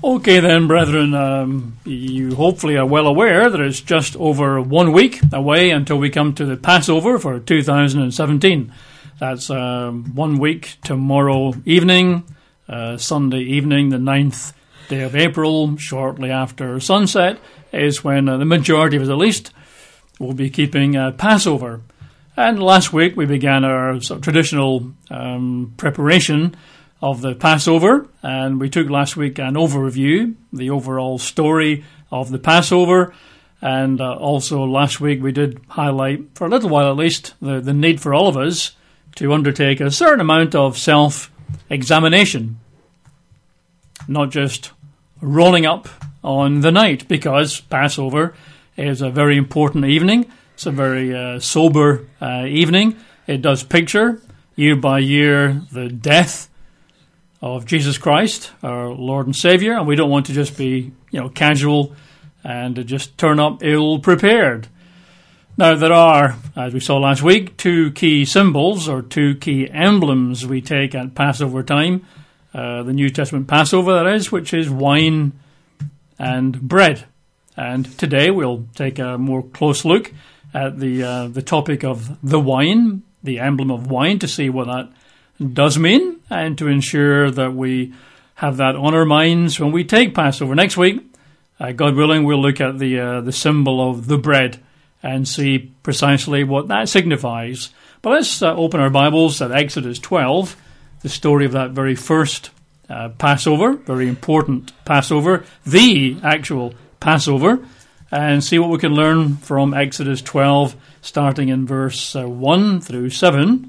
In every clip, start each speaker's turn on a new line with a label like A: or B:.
A: Okay then, brethren, you hopefully are well aware that it's just over 1 week away until we come to the Passover for 2017. That's 1 week tomorrow evening, Sunday evening, the 9th day of April, shortly after sunset, is when the majority of us at least will be keeping Passover. And last week we began our sort of traditional preparation of the Passover, and we took last week an overview, the overall story of the Passover, and also last week we did highlight, for a little while at least, the need for all of us to undertake a certain amount of self-examination, not just rolling up on the night, because Passover is a very important evening. It's a very sober evening. It does picture, year by year, the death of Jesus Christ, our Lord and Savior, and we don't want to just be, casual and to just turn up ill-prepared. Now, there are, as we saw last week, two key symbols or two key emblems we take at Passover time, the New Testament Passover, that is, which is wine and bread. And today we'll take a more close look at the topic of the wine, the emblem of wine, to see what that does mean, and to ensure that we have that on our minds when we take Passover. Next week, God willing, we'll look at the symbol of the bread and see precisely what that signifies. But let's open our Bibles at Exodus 12, the story of that very first Passover, very important Passover, the actual Passover, and see what we can learn from Exodus 12, starting in verse 1 through 7.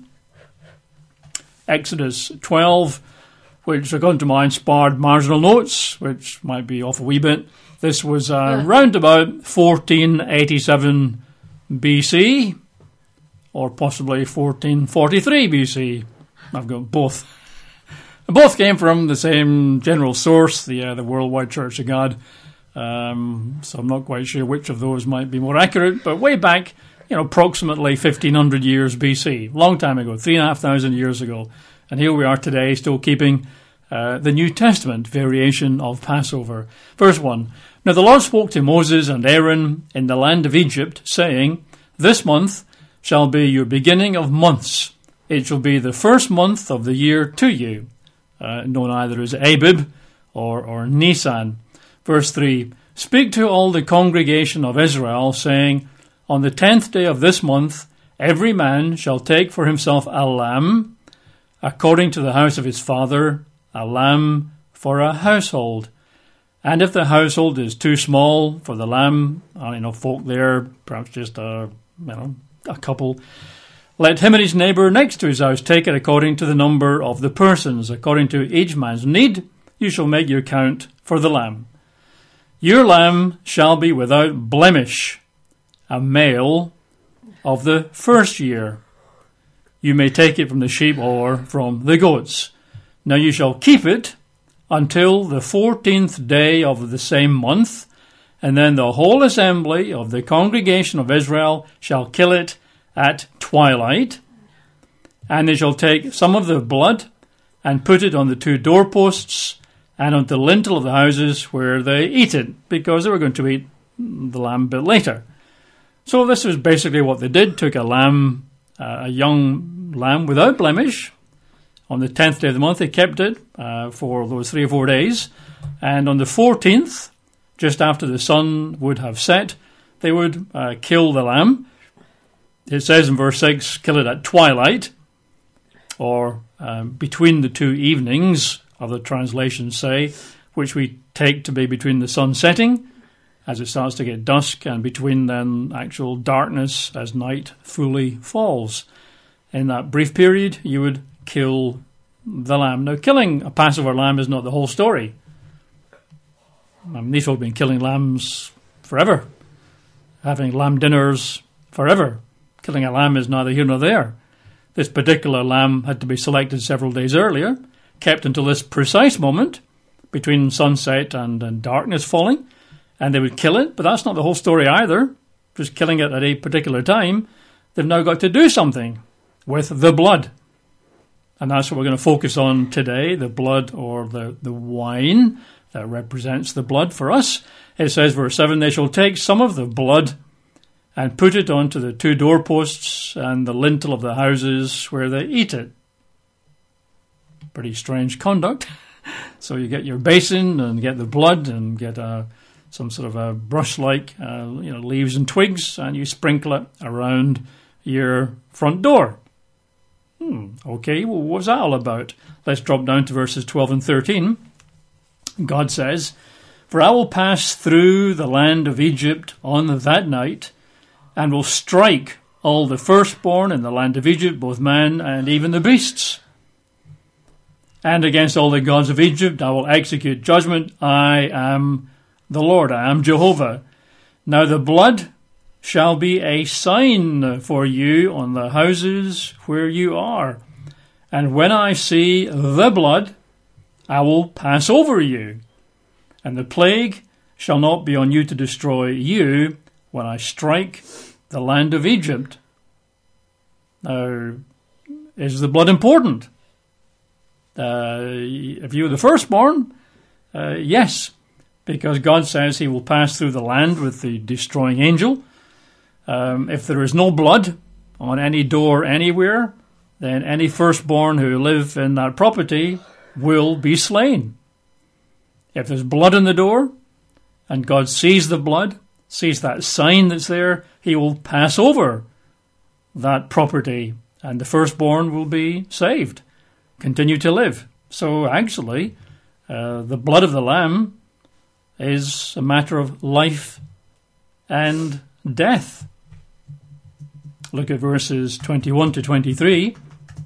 A: Exodus 12, which according to my inspired marginal notes, which might be off a wee bit, this was round about 1487 BC, or possibly 1443 BC. I've got both. Both came from the same general source, the Worldwide Church of God. So I'm not quite sure which of those might be more accurate, but way back, approximately 1500 years BC, long time ago, 3,500 years ago. And here we are today, still keeping the New Testament variation of Passover. Verse 1, Now the Lord spoke to Moses and Aaron in the land of Egypt, saying, This month shall be your beginning of months. It shall be the first month of the year to you, known either as Abib or Nisan. Verse 3, Speak to all the congregation of Israel, saying, On the 10th day of this month, every man shall take for himself a lamb, according to the house of his father, a lamb for a household. And if the household is too small for the lamb, folk there, perhaps just a couple, let him and his neighbour next to his house take it according to the number of the persons, according to each man's need. You shall make your count for the lamb. Your lamb shall be without blemish, a male of the first year. You may take it from the sheep or from the goats. Now you shall keep it until the 14th day of the same month, and then the whole assembly of the congregation of Israel shall kill it at twilight, and they shall take some of the blood and put it on the two doorposts and on the lintel of the houses where they eat it, because they were going to eat the lamb a bit later. So this was basically what they did, took a lamb, a young lamb without blemish. On the 10th day of the month, they kept it for those 3 or 4 days. And on the 14th, just after the sun would have set, they would kill the lamb. It says in verse 6, kill it at twilight, or between the two evenings, other translations say, which we take to be between the sun setting, as it starts to get dusk, and between then actual darkness as night fully falls. In that brief period, you would kill the lamb. Now, killing a Passover lamb is not the whole story. These folk have been killing lambs forever, having lamb dinners forever. Killing a lamb is neither here nor there. This particular lamb had to be selected several days earlier, kept until this precise moment, between sunset and darkness falling, and they would kill it, but that's not the whole story either. Just killing it at a particular time. They've now got to do something with the blood. And that's what we're going to focus on today, the blood or the wine that represents the blood for us. It says, verse 7, they shall take some of the blood and put it onto the 2 doorposts and the lintel of the houses where they eat it. Pretty strange conduct. So you get your basin and get the blood and get some sort of a brush-like, leaves and twigs, and you sprinkle it around your front door. Okay, well, what's that all about? Let's drop down to verses 12 and 13. God says, for I will pass through the land of Egypt on that night, and will strike all the firstborn in the land of Egypt, both man and even the beasts. And against all the gods of Egypt I will execute judgment. I am the Lord, I am Jehovah. Now the blood shall be a sign for you on the houses where you are. And when I see the blood, I will pass over you. And the plague shall not be on you to destroy you when I strike the land of Egypt. Now, is the blood important? If you were the firstborn, yes, because God says he will pass through the land with the destroying angel. If there is no blood on any door anywhere, then any firstborn who live in that property will be slain. If there's blood on the door, and God sees the blood, sees that sign that's there, he will pass over that property, and the firstborn will be saved, continue to live. So actually, the blood of the Lamb is a matter of life and death. Look at verses 21 to 23.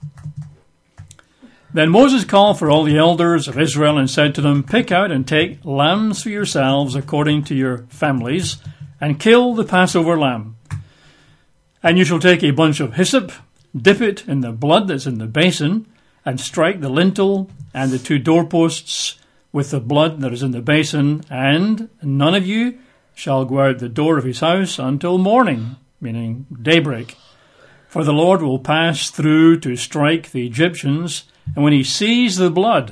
A: Then Moses called for all the elders of Israel and said to them, pick out and take lambs for yourselves according to your families, and kill the Passover lamb. And you shall take a bunch of hyssop, dip it in the blood that's in the basin, and strike the lintel and the 2 doorposts with the blood that is in the basin, and none of you shall go out the door of his house until morning, meaning daybreak. For the Lord will pass through to strike the Egyptians, and when he sees the blood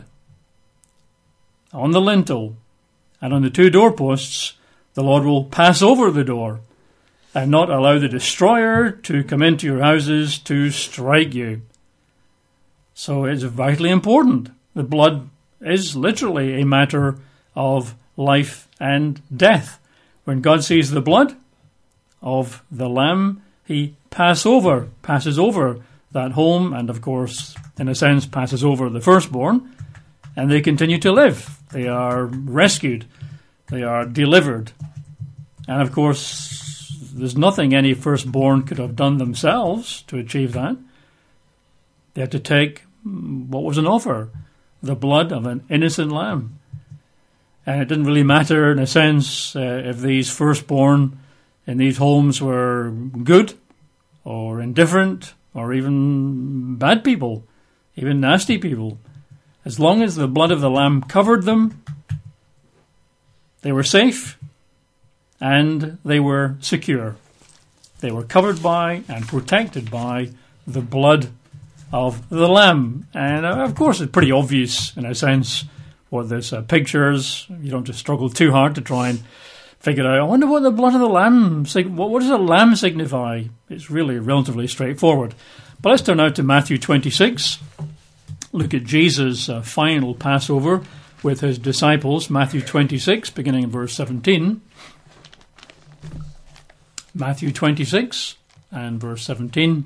A: on the lintel and on the 2 doorposts, the Lord will pass over the door and not allow the destroyer to come into your houses to strike you. So it's vitally important. The blood is literally a matter of life and death. When God sees the blood of the Lamb, he passes over that home, and of course, in a sense, passes over the firstborn, and they continue to live. They are rescued. They are delivered. And of course, there's nothing any firstborn could have done themselves to achieve that. They had to take what was an offer, the blood of an innocent lamb. And it didn't really matter, in a sense, if these firstborn in these homes were good or indifferent or even bad people, even nasty people. As long as the blood of the lamb covered them, they were safe and they were secure. They were covered by and protected by the blood of the lamb. And of course it's pretty obvious in a sense what this pictures. You don't just struggle too hard to try and figure out, I wonder what the blood of the lamb, what does a lamb signify? It's really relatively straightforward. But let's turn now to Matthew 26. Look at Jesus' final Passover with his disciples. Matthew 26, beginning in verse 17. Matthew 26 and verse 17.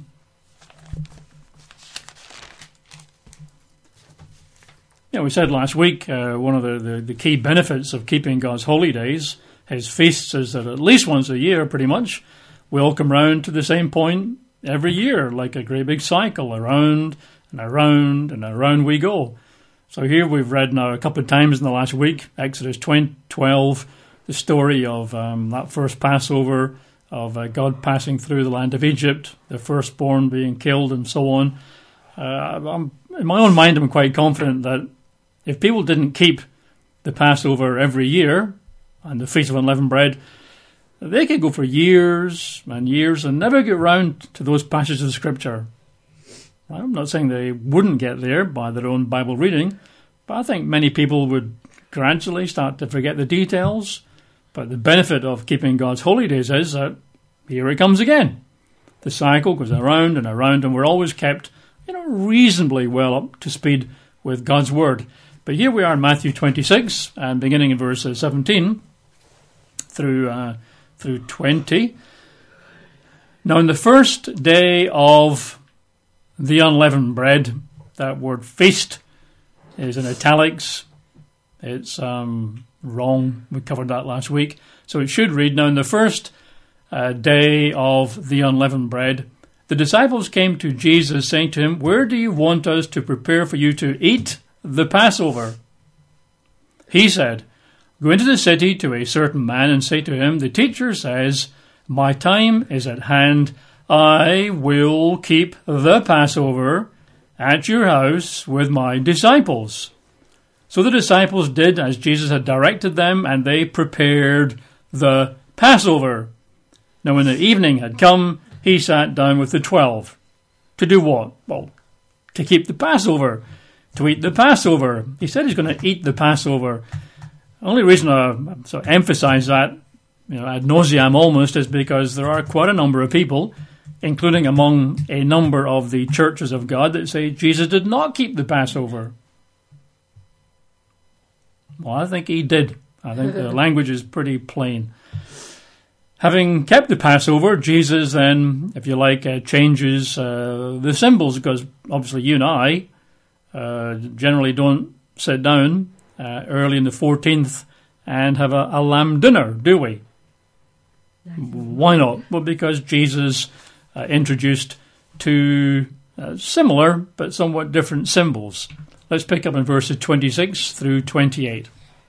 A: Yeah, we said last week one of the key benefits of keeping God's holy days, his feasts, is that at least once a year, pretty much, we all come round to the same point every year, like a great big cycle, around and around and around we go. So here we've read now a couple of times in the last week, Exodus 12, the story of that first Passover, of God passing through the land of Egypt, the firstborn being killed and so on. In my own mind, I'm quite confident that if people didn't keep the Passover every year and the Feast of Unleavened Bread, they could go for years and years and never get round to those passages of Scripture I'm not saying they wouldn't get there by their own Bible reading, but I think many people would gradually start to forget the details. But the benefit of keeping God's holy days is that here it comes again. The cycle goes around and around, and we're always kept, reasonably well up to speed with God's word. But here we are in Matthew 26, and beginning in verse 17 through 20. Now, on the first day of the unleavened bread, that word feast is in italics. It's wrong. We covered that last week. So it should read, now, on the first day of the unleavened bread, the disciples came to Jesus, saying to him, "Where do you want us to prepare for you to eat the Passover?" He said, "Go into the city to a certain man and say to him, 'The teacher says, my time is at hand. I will keep the Passover at your house with my disciples.' So the disciples did as Jesus had directed them, and they prepared the Passover. Now when the evening had come, he sat down with the 12. To do what? Well, to keep the Passover, to eat the Passover. He said he's going to eat the Passover. The only reason I sort of emphasize that, ad nauseam almost, is because there are quite a number of people, including among a number of the churches of God, that say Jesus did not keep the Passover. Well, I think he did. I think the language is pretty plain. Having kept the Passover, Jesus then, if you like, changes the symbols, because obviously you and I generally don't sit down early in the 14th and have a lamb dinner, do we? Why not? Well, because Jesus introduced two similar but somewhat different symbols. Let's pick up in verses 26 through 28.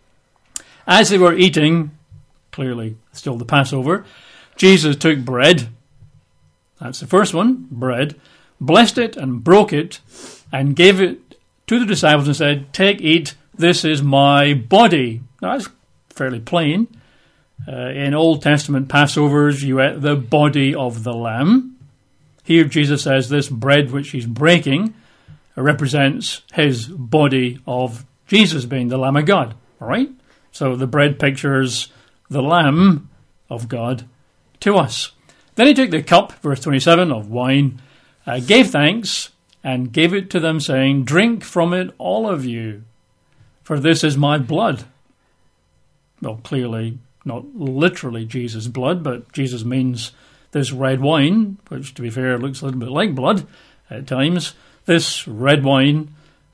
A: As they were eating, clearly still the Passover, Jesus took bread, that's the first one, bread, blessed it and broke it, and gave it to the disciples and said, "Take, eat, this is my body." Now that's fairly plain. In Old Testament Passovers, you ate the body of the lamb. Here Jesus says this bread which he's breaking represents his body of Jesus being the Lamb of God. All right? So the bread pictures the Lamb of God to us. Then he took the cup, verse 27, of wine, gave thanks, and gave it to them, saying, "Drink from it, all of you, for this is my blood." Well, clearly, not literally Jesus' blood, but Jesus means this red wine, which, to be fair, looks a little bit like blood at times. This red wine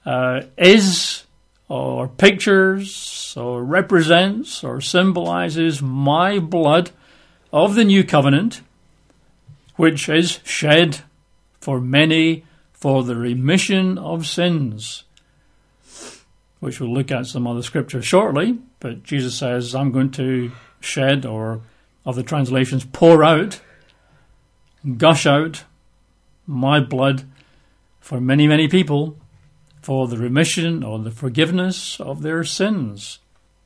A: is, or pictures, or represents, or symbolizes my blood of the new covenant, which is shed for many for the remission of sins, which we'll look at some other scripture shortly. But Jesus says, I'm going to shed, or other translations, pour out, gush out my blood for many, many people for the remission or the forgiveness of their sins.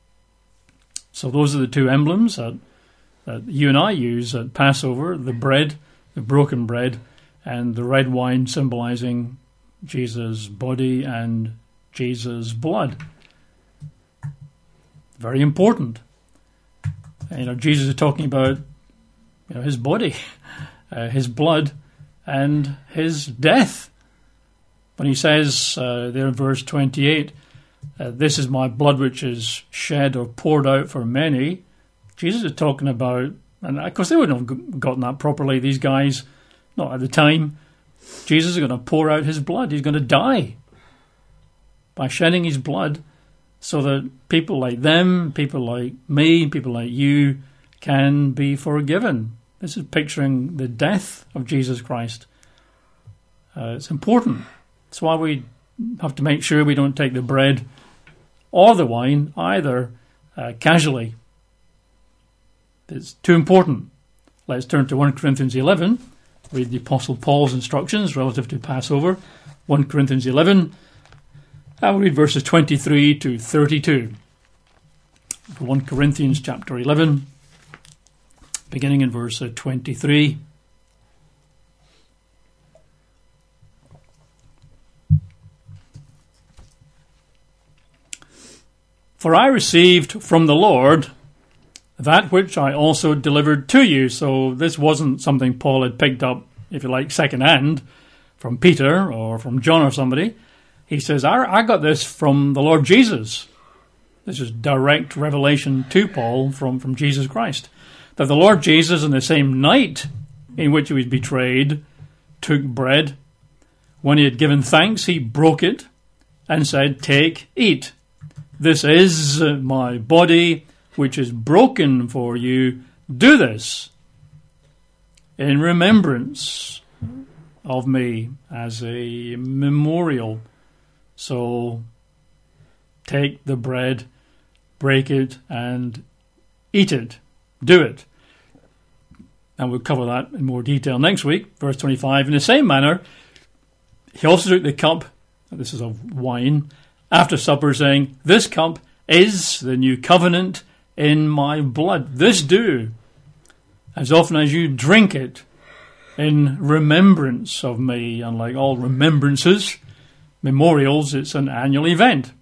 A: So those are the two emblems that you and I use at Passover, the bread, the broken bread, and the red wine symbolizing Jesus' body and Jesus' blood. Very important. Jesus is talking about his body, his blood, and his death. When he says there in verse 28, this is my blood which is shed or poured out for many, Jesus is talking about, and of course they wouldn't have gotten that properly, these guys, not at the time. Jesus is going to pour out his blood. He's going to die by shedding his blood so that people like them, people like me, people like you can be forgiven. This is picturing the death of Jesus Christ. It's important. That's why we have to make sure we don't take the bread or the wine either casually. It's too important. Let's turn to 1 Corinthians 11. Read the Apostle Paul's instructions relative to Passover. 1 Corinthians 11. I'll read verses 23 to 32. 1 Corinthians chapter 11, beginning in verse 23. For I received from the Lord that which I also delivered to you. So this wasn't something Paul had picked up, if you like, second hand from Peter or from John or somebody. He says, I got this from the Lord Jesus. This is direct revelation to Paul from Jesus Christ. That the Lord Jesus, in the same night in which he was betrayed, took bread. When he had given thanks, he broke it and said, "Take, eat. This is my body, which is broken for you. Do this in remembrance of me," as a memorial. So take the bread, break it, and eat it. Do it. And we'll cover that in more detail next week. Verse 25, in the same manner, he also took the cup, this is of wine, after supper, saying, "This cup is the new covenant in my blood. This do, as often as you drink it, in remembrance of me." And like all remembrances, memorials, it's an annual event.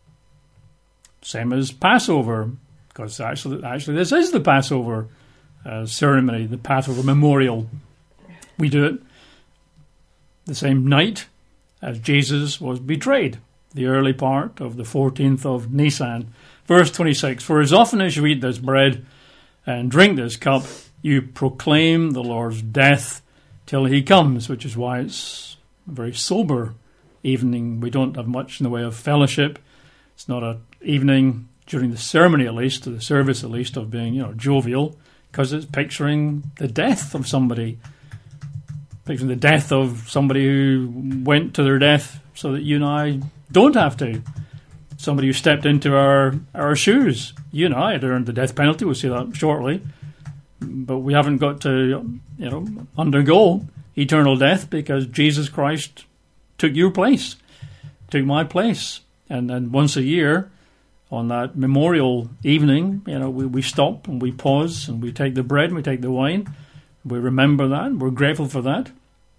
A: Same as Passover, because actually this is the Passover ceremony, the Passover memorial. We do it the same night as Jesus was betrayed, the early part of the 14th of Nisan. Verse 26, "For as often as you eat this bread and drink this cup, you proclaim the Lord's death till he comes," which is why it's a very sober evening. We don't have much in the way of fellowship. It's not an evening, during the ceremony at least, the service at least, of being, jovial, because it's picturing the death of somebody. Picturing the death of somebody who went to their death so that you and I don't have to. Somebody who stepped into our shoes. You and I had earned the death penalty. We'll see that shortly. But we haven't got to, undergo eternal death because Jesus Christ took your place, took my place. And then once a year, on that memorial evening, we stop and we pause and we take the bread and we take the wine. We remember that. We're grateful for that.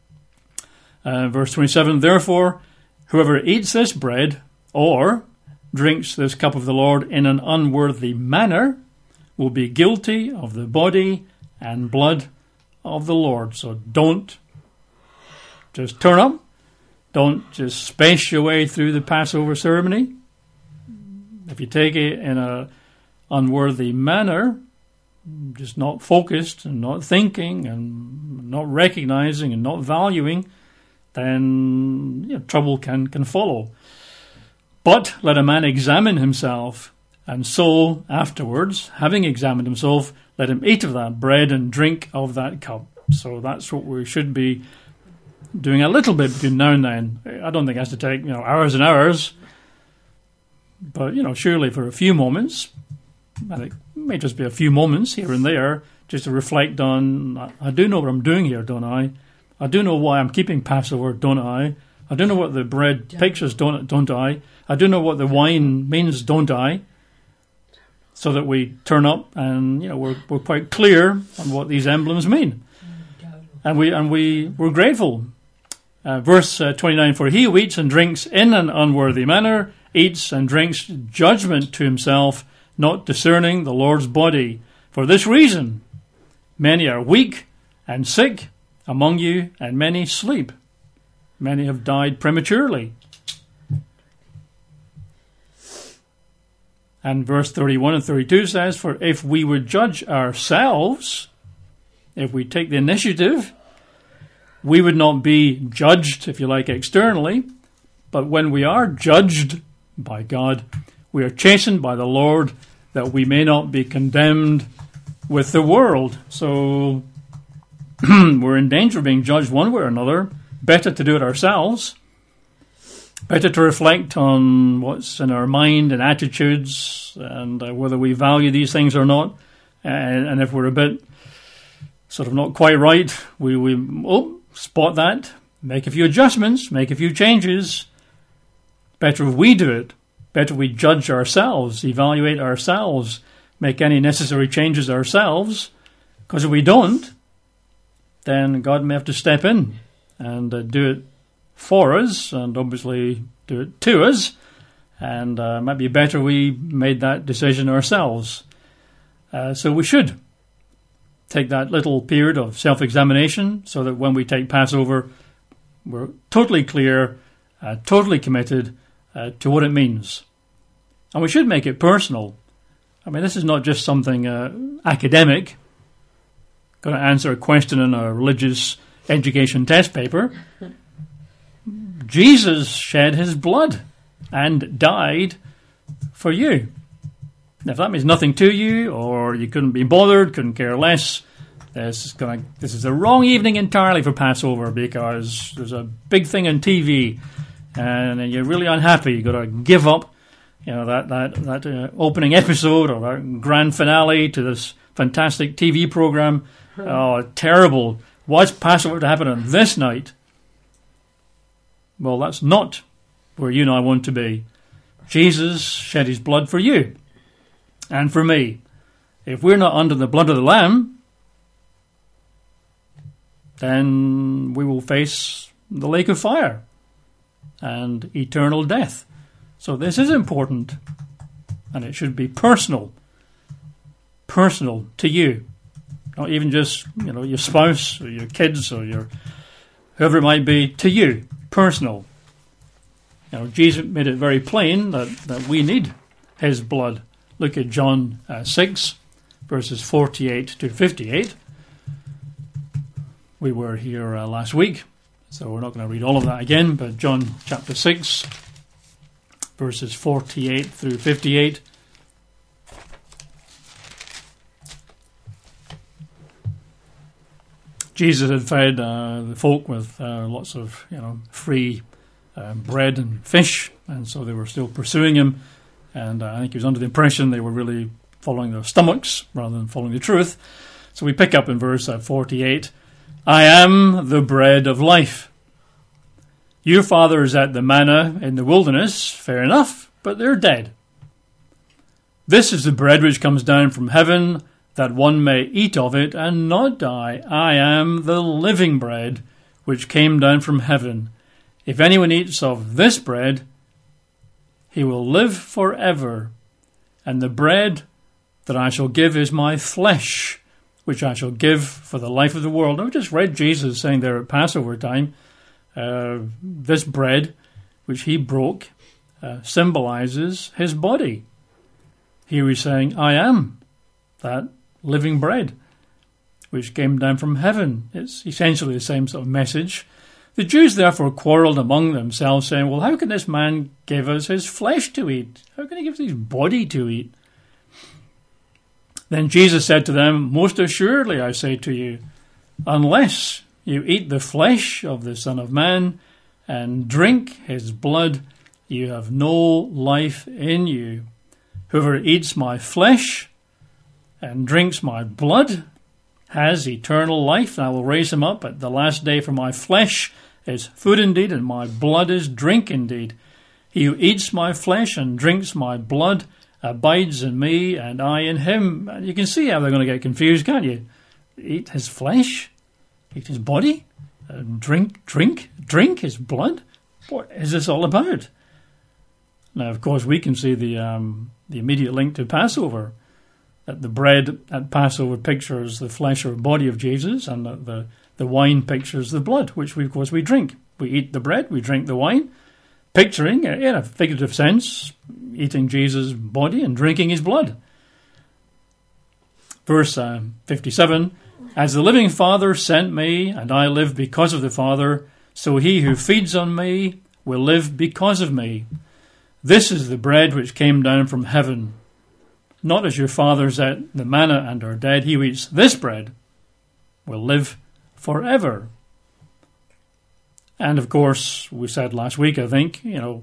A: Verse 27, "Therefore, whoever eats this bread or drinks this cup of the Lord in an unworthy manner will be guilty of the body and blood of the Lord." So don't just turn up. Don't just space your way through the Passover ceremony. If you take it in an unworthy manner, just not focused and not thinking and not recognizing and not valuing, then trouble can follow. "But let a man examine himself, and so afterwards, having examined himself, let him eat of that bread and drink of that cup." So that's what we should be doing a little bit between now and then. I don't think it has to take hours and hours, but surely for a few moments, and it may just be a few moments here and there, just to reflect on, I do know what I'm doing here, don't I? I do know why I'm keeping Passover, don't I? I do know what the bread pictures, don't I? I do know what the wine means, don't I? So that we turn up and we're quite clear on what these emblems mean, and we're grateful. Verse 29: "For he who eats and drinks in an unworthy manner eats and drinks judgment to himself, not discerning the Lord's body. For this reason, many are weak and sick among you, and many sleep. Many have died prematurely." And verse 31 and 32 says, "For if we would judge ourselves, if we take the initiative, we would not be judged, if you like, externally. But when we are judged by God, we are chastened by the Lord, that we may not be condemned with the world." So we're in danger of being judged one way or another. Better to do it ourselves. Better to reflect on what's in our mind and attitudes, and whether we value these things or not. And if we're a bit sort of not quite right, we spot that, make a few adjustments, make a few changes. Better if we do it. Better we judge ourselves, evaluate ourselves, make any necessary changes ourselves. Because if we don't, then God may have to step in and do it for us, and obviously do it to us, And it might be better we made that decision ourselves. So we should take that little period of self-examination so that when we take Passover, we're totally clear, totally committed to what it means. And we should make it personal. I mean, this is not just something academic, going to answer a question in a religious education test paper. Jesus shed his blood and died for you. Now, if that means nothing to you, or you couldn't be bothered, couldn't care less, this is the wrong evening entirely for Passover, because there's a big thing on TV, and you're really unhappy. You've got to give up, that opening episode or that grand finale to this fantastic TV program. Oh, terrible! What's Passover to happen on this night? Well, that's not where you and I want to be. Jesus shed his blood for you and for me. If we're not under the blood of the Lamb, then we will face the lake of fire and eternal death. So this is important, and it should be personal to you. Not even just, your spouse or your kids or your whoever it might be, to you, personal. Jesus made it very plain that we need his blood. Look at John 6, verses 48 to 58. We were here last week, so we're not going to read all of that again, but John chapter 6, verses 48 through 58. Jesus had fed the folk with lots of, free bread and fish, and so they were still pursuing him. And I think he was under the impression they were really following their stomachs rather than following the truth. So we pick up in verse 48. I am the bread of life. Your fathers ate the manna in the wilderness, fair enough, but they're dead. This is the bread which comes down from heaven, that one may eat of it and not die. I am the living bread which came down from heaven. If anyone eats of this bread, he will live forever. And the bread that I shall give is my flesh, which I shall give for the life of the world. Now, we just read Jesus saying there at Passover time, this bread which he broke symbolizes his body. Here he's saying, I am that living bread which came down from heaven. It's essentially the same sort of message. The Jews therefore quarrelled among themselves, saying, well, how can this man give us his flesh to eat? How can he give us his body to eat? Then Jesus said to them, most assuredly I say to you, unless you eat the flesh of the Son of Man and drink his blood, you have no life in you. Whoever eats my flesh and drinks my blood has eternal life, and I will raise him up at the last day. For my flesh is food indeed, and my blood is drink indeed. He who eats my flesh and drinks my blood abides in me, and I in him. And you can see how they're going to get confused, can't you? Eat his flesh, eat his body, and drink his blood. What is this all about? Now, of course, we can see the immediate link to Passover. That the bread at Passover pictures the flesh or body of Jesus, and the wine pictures the blood, which of course we drink. We eat the bread, we drink the wine, picturing, in a figurative sense, eating Jesus' body and drinking his blood. Verse 57, as the living Father sent me, and I live because of the Father, so he who feeds on me will live because of me. This is the bread which came down from heaven. Not as your fathers ate the manna and are dead. He who eats this bread will live forever. And of course, we said last week, I think,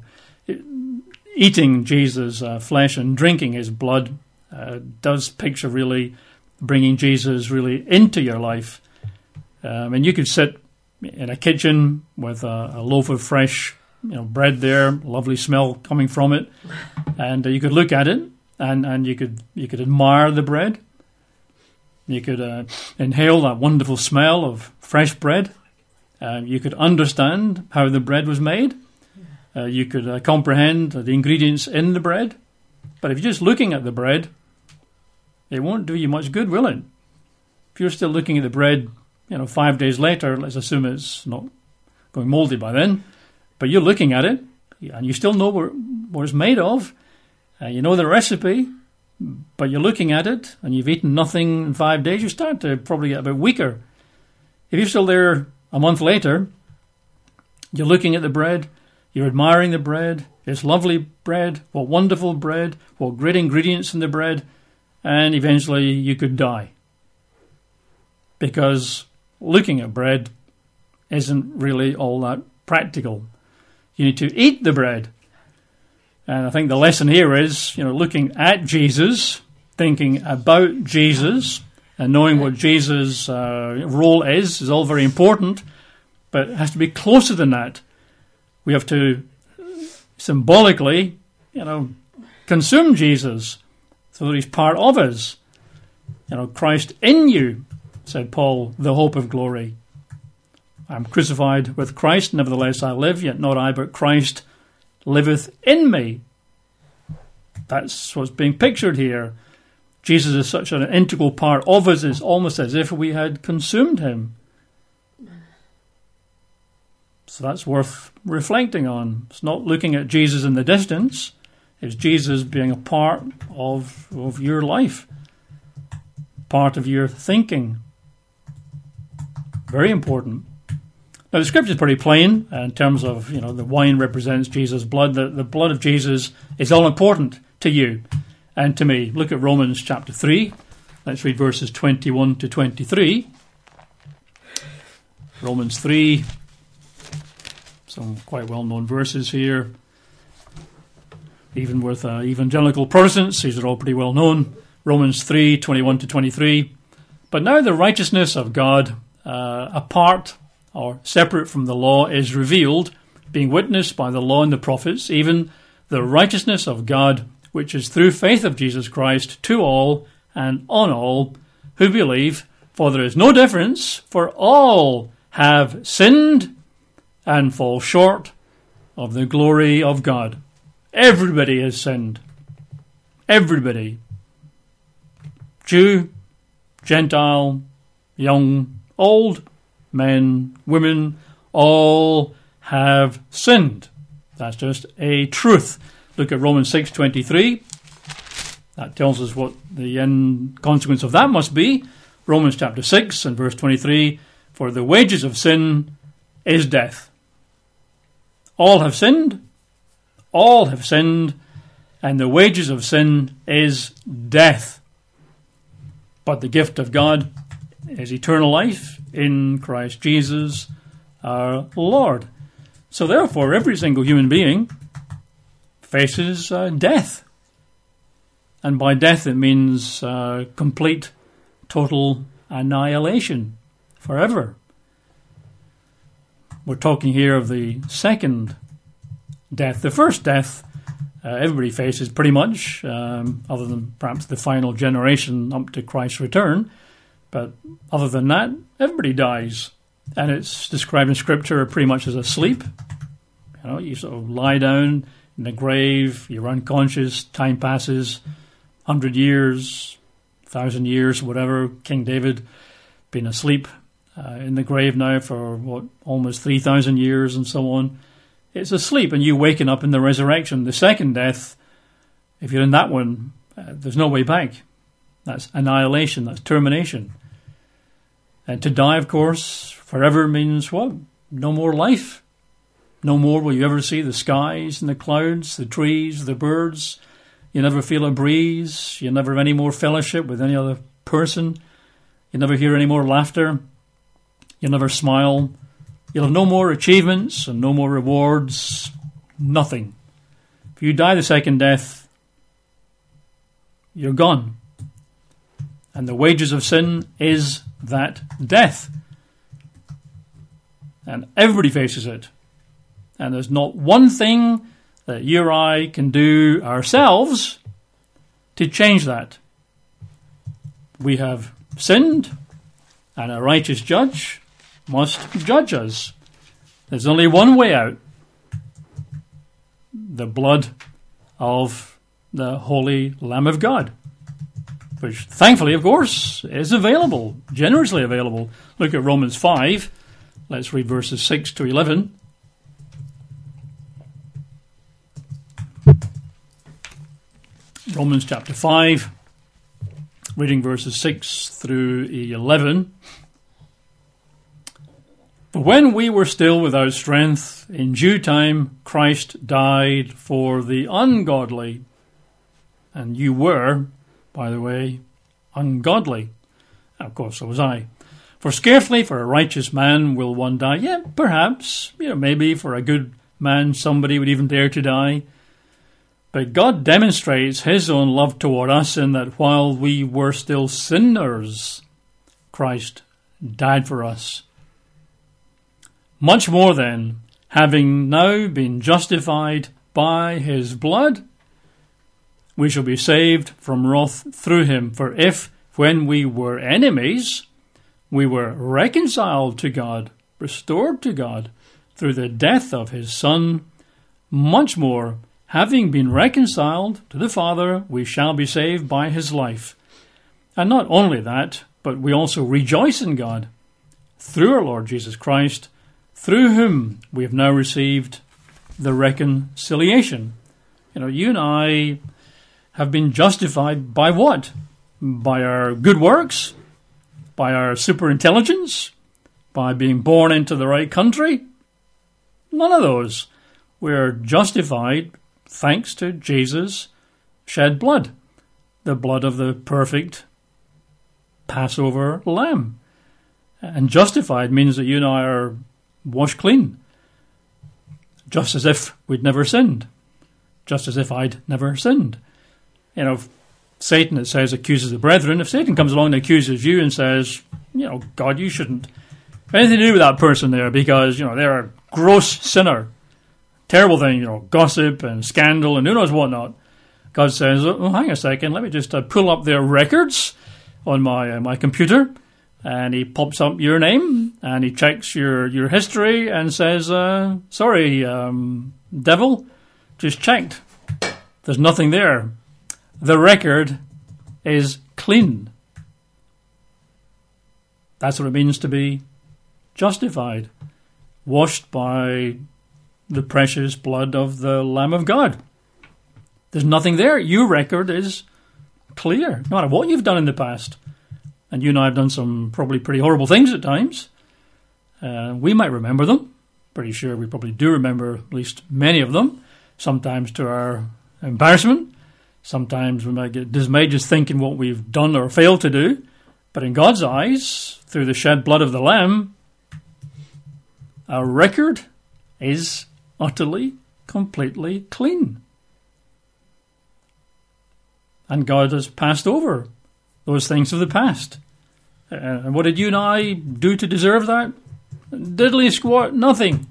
A: eating Jesus' flesh and drinking his blood does picture really bringing Jesus really into your life. And you could sit in a kitchen with a loaf of fresh bread there, lovely smell coming from it, and you could look at it. And you could admire the bread. You could inhale that wonderful smell of fresh bread. You could understand how the bread was made. You could comprehend the ingredients in the bread. But if you're just looking at the bread, it won't do you much good, will it? If you're still looking at the bread, 5 days later, let's assume it's not going mouldy by then, but you're looking at it, and you still know what it's made of, you know the recipe, but you're looking at it, and you've eaten nothing in 5 days, you start to probably get a bit weaker. If you're still there a month later, you're looking at the bread, you're admiring the bread, it's lovely bread, what wonderful bread, what great ingredients in the bread, and eventually you could die. Because looking at bread isn't really all that practical. You need to eat the bread. And I think the lesson here is, looking at Jesus, thinking about Jesus, and knowing what Jesus' role is all very important, but it has to be closer than that. We have to symbolically, consume Jesus so that he's part of us. Christ in you, said Paul, the hope of glory. I'm crucified with Christ, nevertheless I live, yet not I, but Christ liveth in me. That's what's being pictured here. Jesus is such an integral part of us, it's almost as if we had consumed him. So that's worth reflecting on. It's not looking at Jesus in the distance. It's Jesus being a part of your life, part of your thinking. Very important. Now the scripture is pretty plain in terms of, the wine represents Jesus' blood. The blood of Jesus is all important to you and to me. Look at Romans chapter 3. Let's read verses 21 to 23. Romans 3. Some quite well-known verses here. Even with evangelical Protestants, these are all pretty well known. Romans 3, 21 to 23. But now the righteousness of God, apart or separate from the law, is revealed, being witnessed by the law and the prophets, even the righteousness of God, which is through faith of Jesus Christ, to all and on all who believe. For there is no difference, for all have sinned and fall short of the glory of God. Everybody has sinned. Everybody. Jew, Gentile, young, old, men, women, all have sinned. That's just a truth. Look at Romans 6:23. That tells us what the end consequence of that must be. Romans chapter 6 and verse 23. For the wages of sin is death. All have sinned, and the wages of sin is death. But the gift of God is eternal life in Christ Jesus our Lord. So therefore, every single human being faces death. And by death it means complete, total annihilation forever. We're talking here of the second death. The first death everybody faces pretty much, other than perhaps the final generation up to Christ's return. But other than that, everybody dies. And it's described in Scripture pretty much as a sleep. You sort of lie down in the grave, you're unconscious, time passes, 100 years, 1,000 years, whatever. King David been asleep in the grave now for, almost 3,000 years and so on. It's a sleep, and you waking up in the resurrection. The second death, if you're in that one, there's no way back. That's annihilation, that's termination. And to die, of course, forever means what? No more life. No more will you ever see the skies and the clouds, the trees, the birds. You never feel a breeze. You never have any more fellowship with any other person. You never hear any more laughter. You never smile. You'll have no more achievements and no more rewards. Nothing. If you die the second death, you're gone. And the wages of sin is that death. And everybody faces it. And there's not one thing that you or I can do ourselves to change that. We have sinned, and a righteous judge must judge us. There's only one way out. the blood of the Holy Lamb of God, which thankfully, of course, is available, generously available. Look at Romans 5. Let's read verses 6 to 11. Romans chapter 5, reading verses 6 through 11. But when we were still without strength, in due time Christ died for the ungodly. And you were, by the way, ungodly. Of course, so was I. For scarcely for a righteous man will one die. Yeah, perhaps, maybe for a good man somebody would even dare to die. But God demonstrates his own love toward us in that while we were still sinners, Christ died for us. Much more then, having now been justified by his blood, we shall be saved from wrath through him. For if, when we were enemies, we were reconciled to God, restored to God, through the death of his Son, much more, having been reconciled to the Father, we shall be saved by his life. And not only that, but we also rejoice in God, through our Lord Jesus Christ, through whom we have now received the reconciliation. You and I have been justified by what? By our good works? By our superintelligence? By being born into the right country? None of those. We're justified thanks to Jesus' shed blood, the blood of the perfect Passover lamb. And justified means that you and I are washed clean, just as if we'd never sinned, just as if I'd never sinned. Satan, it says, accuses the brethren. If Satan comes along and accuses you and says, God, you shouldn't have anything to do with that person there because, they're a gross sinner, terrible thing, gossip and scandal and who knows what not. God says, oh, hang a second, let me just pull up their records on my computer. And he pops up your name and he checks your history and says, sorry, devil, just checked. There's nothing there. The record is clean. That's what it means to be justified, washed by the precious blood of the Lamb of God. There's nothing there. Your record is clear, no matter what you've done in the past. And you and I have done some probably pretty horrible things at times. We might remember them. Pretty sure we probably do remember at least many of them. Sometimes to our embarrassment. Sometimes we might get dismayed just thinking what we've done or failed to do. But in God's eyes, through the shed blood of the Lamb, our record is utterly, completely clean. And God has passed over those things of the past. And what did you and I do to deserve that? Diddly squat, nothing.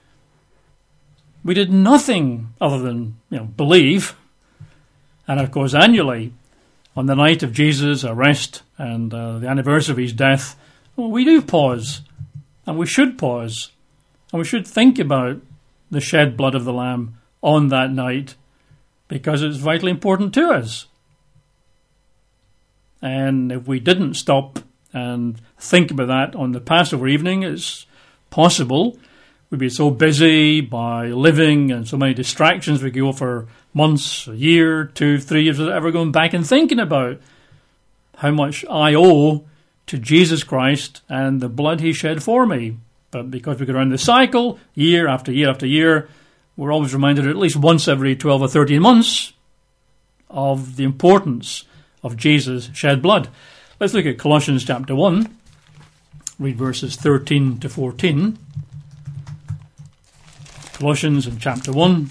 A: We did nothing other than, believe. And of course, annually, on the night of Jesus' arrest and the anniversary of his death, we do pause. And we should pause. And we should think about the shed blood of the Lamb on that night because it's vitally important to us. And if we didn't stop and think about that on the Passover evening, it's possible we'd be so busy by living and so many distractions we could go for months, a year, 2, 3 years without ever going back and thinking about how much I owe to Jesus Christ and the blood he shed for me. But because we go around the cycle, year after year after year, we're always reminded at least once every 12 or 13 months of the importance of Jesus' shed blood. Let's look at Colossians chapter 1. Read verses 13 to 14. Colossians in chapter 1,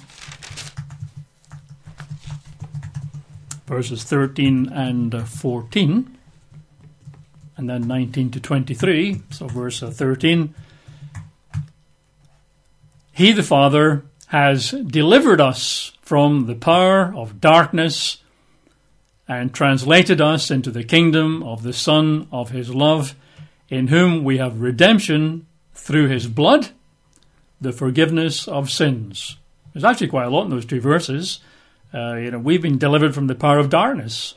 A: verses 13 and 14, and then 19 to 23. So verse 13. He, the Father, has delivered us from the power of darkness and translated us into the kingdom of the Son of his love, in whom we have redemption through his blood, the forgiveness of sins. There's actually quite a lot in those two verses. We've been delivered from the power of darkness.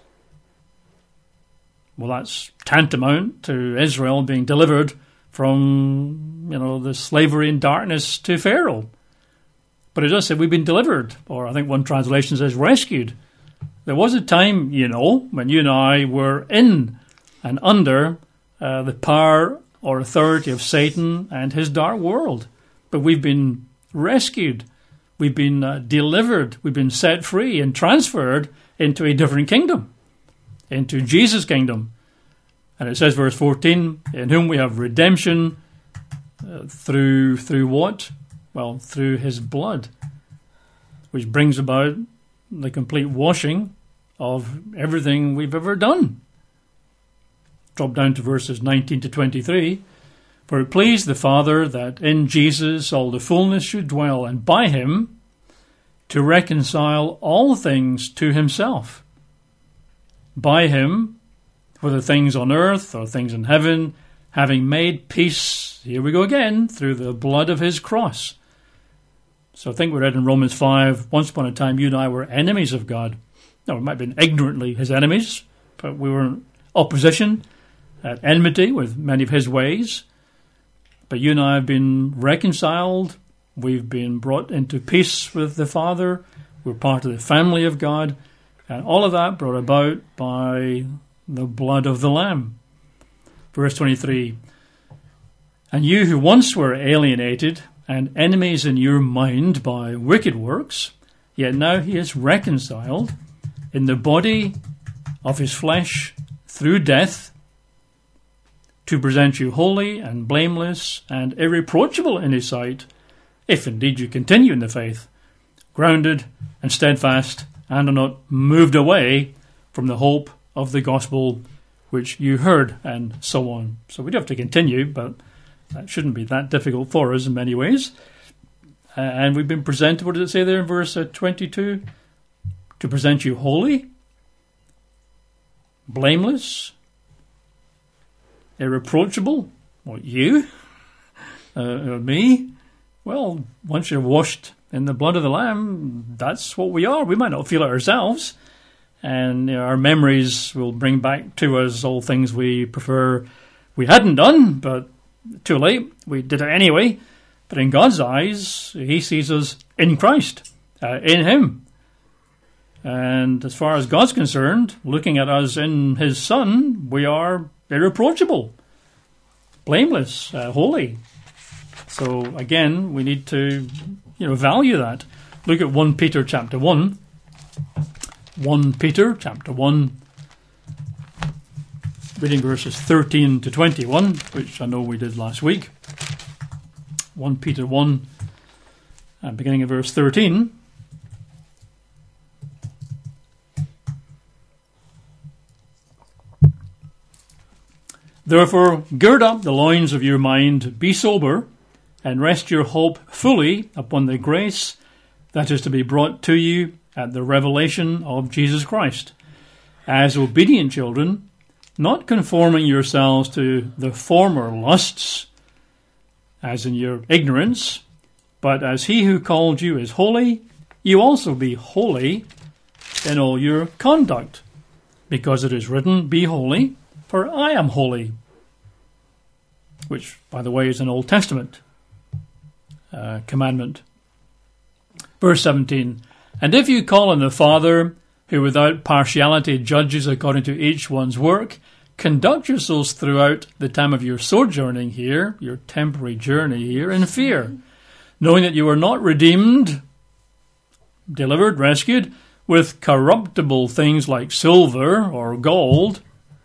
A: Well, that's tantamount to Israel being delivered from, the slavery and darkness to Pharaoh. But it does say we've been delivered, or I think one translation says rescued. There was a time, when you and I were in and under the power or authority of Satan and his dark world. But we've been rescued. We've been delivered. We've been set free and transferred into a different kingdom, into Jesus' kingdom. And it says, verse 14, in whom we have redemption through what? Well, through his blood, which brings about the complete washing of everything we've ever done. Drop down to verses 19 to 23. For it pleased the Father that in Jesus all the fullness should dwell, and by him to reconcile all things to himself. By him, whether things on earth or things in heaven, having made peace, here we go again, through the blood of his cross. So I think we read in Romans 5, once upon a time you and I were enemies of God. No, we might have been ignorantly his enemies, but we were in opposition, at enmity with many of his ways. But you and I have been reconciled. We've been brought into peace with the Father. We're part of the family of God. And all of that brought about by the blood of the Lamb. Verse 23. And you who once were alienated and enemies in your mind by wicked works, yet now he is reconciled in the body of his flesh through death, to present you holy and blameless and irreproachable in his sight, if indeed you continue in the faith, grounded and steadfast, and are not moved away from the hope of the gospel which you heard, and so on. So we do have to continue, but that shouldn't be that difficult for us in many ways. And we've been presented, what does it say there in verse 22? To present you holy, blameless, irreproachable. What, you? Me? Well, once you're washed in the blood of the Lamb, that's what we are. We might not feel it ourselves, and our memories will bring back to us all things we prefer we hadn't done, but too late, we did it anyway. But in God's eyes, he sees us in Christ, in him. And as far as God's concerned, looking at us in his Son, we are irreproachable, blameless, holy. So again, we need to, value that. Look at 1 Peter chapter 1. 1 Peter chapter 1, reading verses 13 to 21, which I know we did last week. 1 Peter 1, beginning of verse 13. Therefore, gird up the loins of your mind, be sober, and rest your hope fully upon the grace that is to be brought to you at the revelation of Jesus Christ. As obedient children, not conforming yourselves to the former lusts, as in your ignorance, but as he who called you is holy, you also be holy in all your conduct, because it is written, be holy, for I am holy. Which, by the way, is an Old Testament commandment. Verse 17, and if you call on the Father, who without partiality judges according to each one's work, conduct yourselves throughout the time of your sojourning here, your temporary journey here, in fear, knowing that you are not redeemed, delivered, rescued, with corruptible things like silver or gold,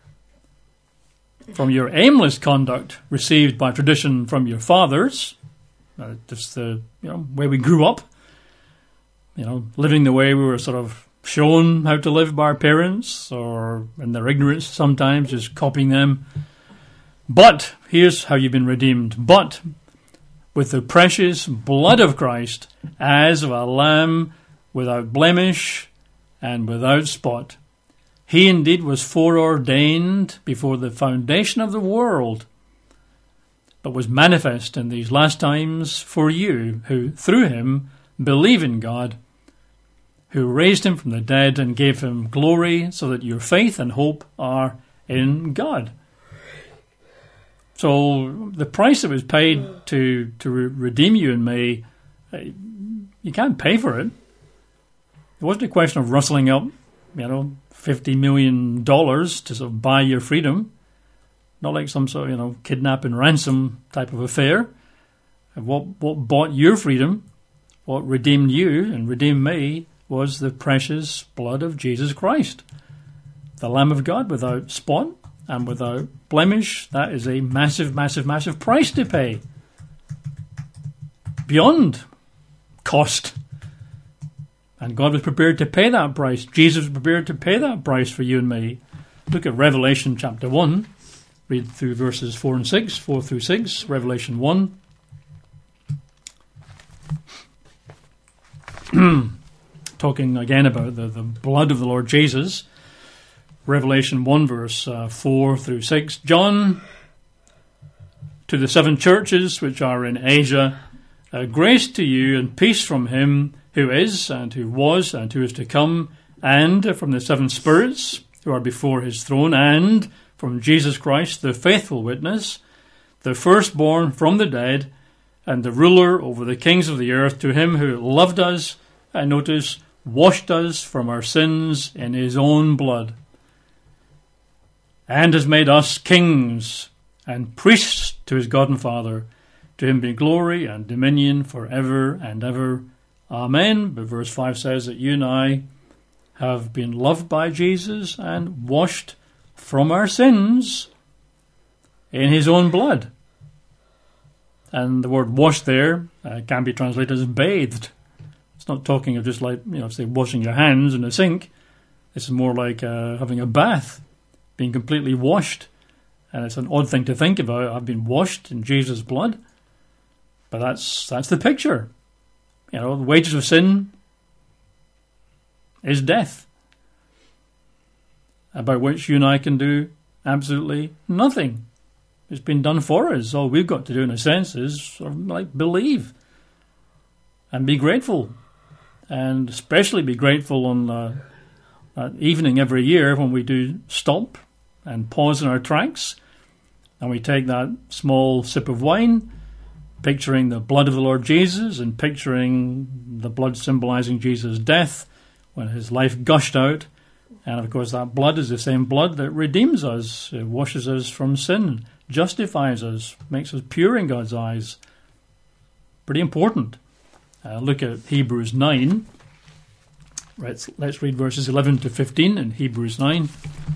A: from your aimless conduct received by tradition from your fathers. Just the way we grew up, living the way we were sort of shown how to live by our parents, or in their ignorance sometimes just copying them. But here's how you've been redeemed. But with the precious blood of Christ, as of a lamb without blemish and without spot. He indeed was foreordained before the foundation of the world, but was manifest in these last times for you, who through him believe in God, who raised him from the dead and gave him glory, so that your faith and hope are in God. So the price that was paid to redeem you and me, you can't pay for it. It wasn't a question of rustling up, $50 million to sort of buy your freedom. Not like some sort of, kidnap and ransom type of affair. What bought your freedom, what redeemed you and redeemed me, was the precious blood of Jesus Christ, the Lamb of God without spot and without blemish. That is a massive, massive, massive price to pay. Beyond cost. And God was prepared to pay that price. Jesus was prepared to pay that price for you and me. Look at Revelation chapter 1. Read through verses 4 through 6. Revelation 1. Talking again about the blood of the Lord Jesus. Revelation 1 verse 4 through 6. John, to the 7 churches which are in Asia, grace to you and peace from him who is and who was and who is to come, and from the 7 spirits who are before his throne, and from Jesus Christ, the faithful witness, the firstborn from the dead, and the ruler over the kings of the earth, to him who loved us, and notice, washed us from our sins in his own blood, and has made us kings and priests to his God and Father. To him be glory and dominion forever and ever. Amen. But verse 5 says that you and I have been loved by Jesus and washed from our sins in his own blood. And the word washed there can be translated as bathed. It's not talking of just like, say washing your hands in a sink. This is more like having a bath, being completely washed. And it's an odd thing to think about. I've been washed in Jesus' blood. But that's the picture. The wages of sin is death, about which you and I can do absolutely nothing. It's been done for us. All we've got to do, in a sense, is sort of believe and be grateful. And especially be grateful on that evening every year when we do stop and pause in our tracks and we take that small sip of wine, picturing the blood of the Lord Jesus and picturing the blood symbolizing Jesus' death when his life gushed out. And of course that blood is the same blood that redeems us. It washes us from sin, justifies us, makes us pure in God's eyes. Pretty important. Look at Hebrews 9. Right, let's read verses 11 to 15 in Hebrews 9.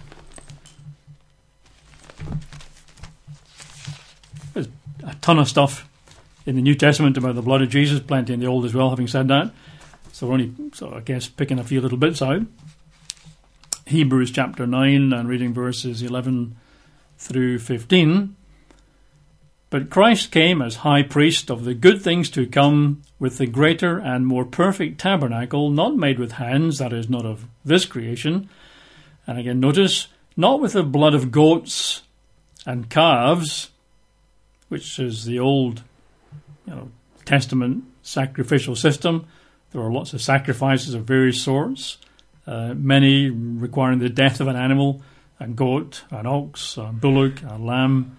A: There's a ton of stuff in the New Testament about the blood of Jesus, plenty in the Old as well, having said that. So we're only, I guess, picking a few little bits out. Hebrews chapter 9 and reading verses 11 through 15. But Christ came as high priest of the good things to come, with the greater and more perfect tabernacle, not made with hands, that is, not of this creation. And again, notice, not with the blood of goats and calves, which is the Old Testament sacrificial system. There are lots of sacrifices of various sorts, many requiring the death of an animal, a goat, an ox, a bullock, a lamb.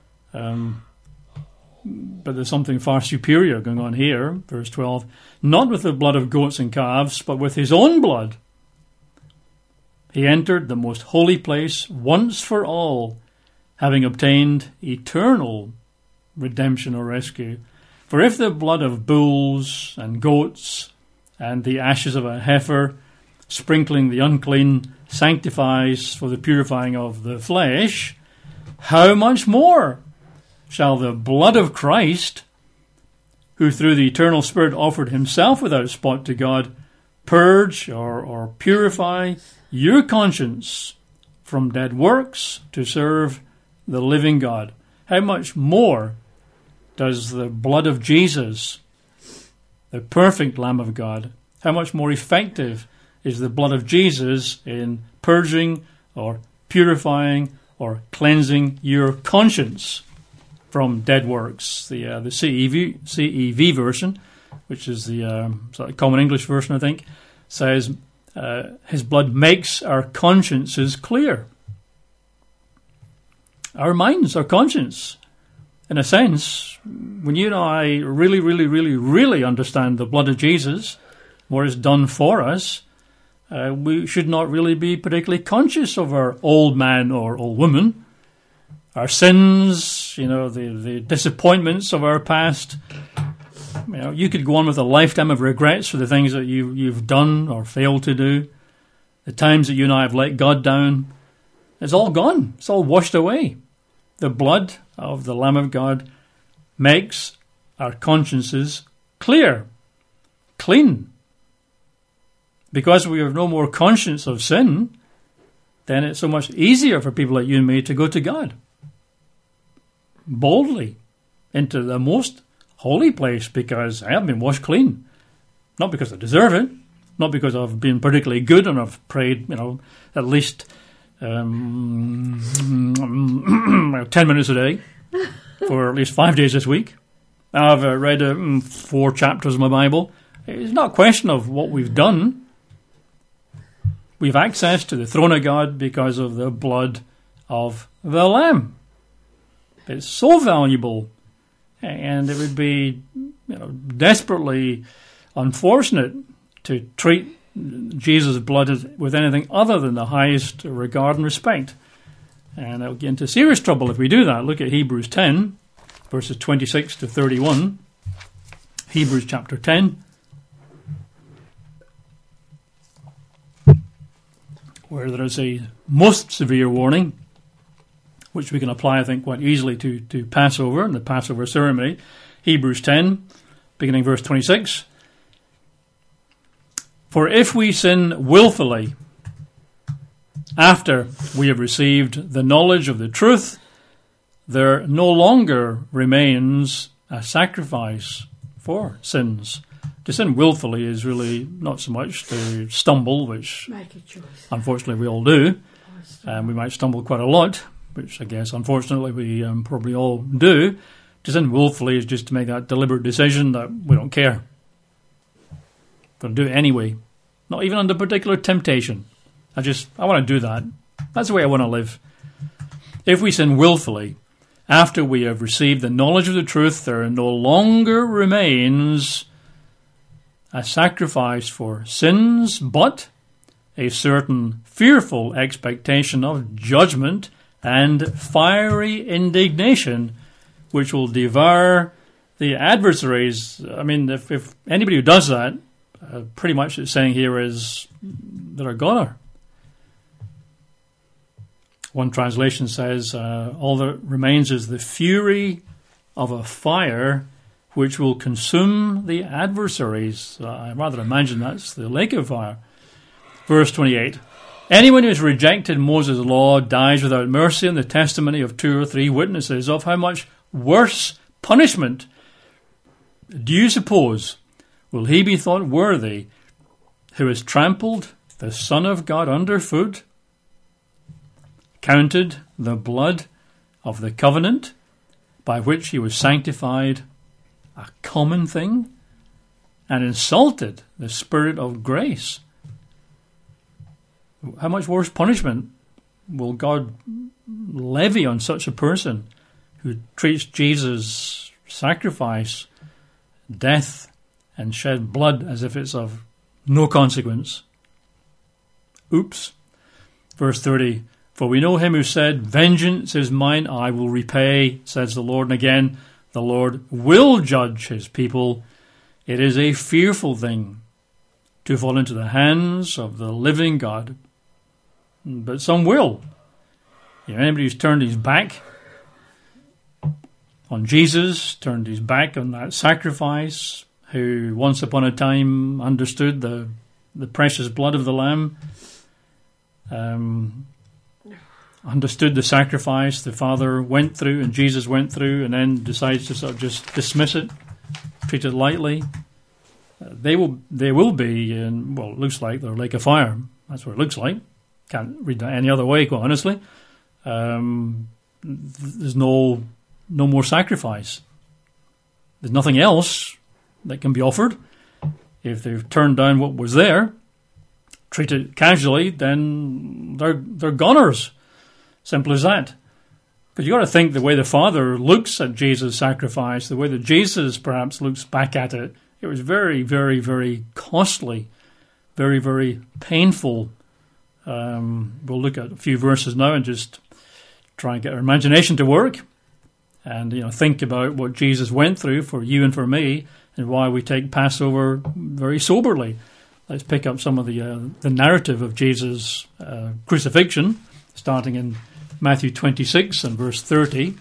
A: But there's something far superior going on here, verse 12. Not with the blood of goats and calves, but with his own blood. He entered the most holy place once for all, having obtained eternal redemption or rescue. For if the blood of bulls and goats and the ashes of a heifer, sprinkling the unclean, sanctifies for the purifying of the flesh, how much more shall the blood of Christ, who through the eternal Spirit offered himself without spot to God, purge or purify your conscience from dead works to serve the living God? How much more does the blood of Jesus, the perfect Lamb of God, how much more effective is the blood of Jesus in purging or purifying or cleansing your conscience from dead works? The CEV version, which is the sort of common English version, I think, says his blood makes our consciences clear. Our minds, our conscience. In a sense, when you and I really, really, really, really understand the blood of Jesus, what it's done for us, we should not really be particularly conscious of our old man or old woman, our sins, the disappointments of our past. You could go on with a lifetime of regrets for the things that you've done or failed to do, the times that you and I have let God down. It's all gone. It's all washed away. The blood of the Lamb of God makes our consciences clear, clean. Because we have no more conscience of sin, then it's so much easier for people like you and me to go to God boldly into the most holy place, because I have been washed clean. Not because I deserve it, not because I've been particularly good and I've prayed, at least 10 minutes a day for at least 5 days this week. I've read 4 chapters of my Bible. It's not a question of what we've done. We have access to the throne of God because of the blood of the Lamb. It's so valuable, and it would be desperately unfortunate to treat Jesus' blood with anything other than the highest regard and respect. And I'll get into serious trouble if we do that. Look at Hebrews 10, verses 26 to 31. Hebrews chapter 10. Where there is a most severe warning, which we can apply, I think, quite easily to Passover and the Passover ceremony. Hebrews 10, beginning verse 26. For if we sin willfully, after we have received the knowledge of the truth, there no longer remains a sacrifice for sins. To sin willfully is really not so much to stumble, which unfortunately we all do, and we might stumble quite a lot, which I guess unfortunately we probably all do. To sin willfully is just to make that deliberate decision that we don't care. Going to do it anyway, not even under particular temptation. I want to do that. That's the way I want to live. If we sin willfully, after we have received the knowledge of the truth, there no longer remains a sacrifice for sins, but a certain fearful expectation of judgment and fiery indignation, which will devour the adversaries. I mean, if anybody who does that, pretty much it's saying here is they're a goner. One translation says, all that remains is the fury of a fire which will consume the adversaries. I rather imagine that's the lake of fire. Verse 28. Anyone who has rejected Moses' law dies without mercy on the testimony of 2 or 3 witnesses. Of how much worse punishment do you suppose will he be thought worthy who has trampled the Son of God underfoot, counted the blood of the covenant by which he was sanctified a common thing, and insulted the Spirit of grace? How much worse punishment will God levy on such a person who treats Jesus' sacrifice, death, and shed blood as if it's of no consequence? Oops. Verse 30. For we know him who said, vengeance is mine, I will repay, says the Lord. And again, the Lord will judge his people. It is a fearful thing to fall into the hands of the living God. But some will. Anybody who's turned his back on Jesus, turned his back on that sacrifice, who once upon a time understood the precious blood of the Lamb, understood the sacrifice the Father went through and Jesus went through, and then decides to sort of just dismiss it, treat it lightly, they will be in, well, it looks like they're like a fire. That's what it looks like. Can't read that any other way, quite honestly. There's no more sacrifice. There's nothing else that can be offered. If they've turned down what was there, treat it casually, then they're goners. Simple as that. Because you've got to think the way the Father looks at Jesus' sacrifice, the way that Jesus perhaps looks back at it, it was very, very, very costly, very, very painful. We'll look at a few verses now and just try and get our imagination to work and think about what Jesus went through for you and for me and why we take Passover very soberly. Let's pick up some of the narrative of Jesus' crucifixion, starting in Matthew 26 and verse 30.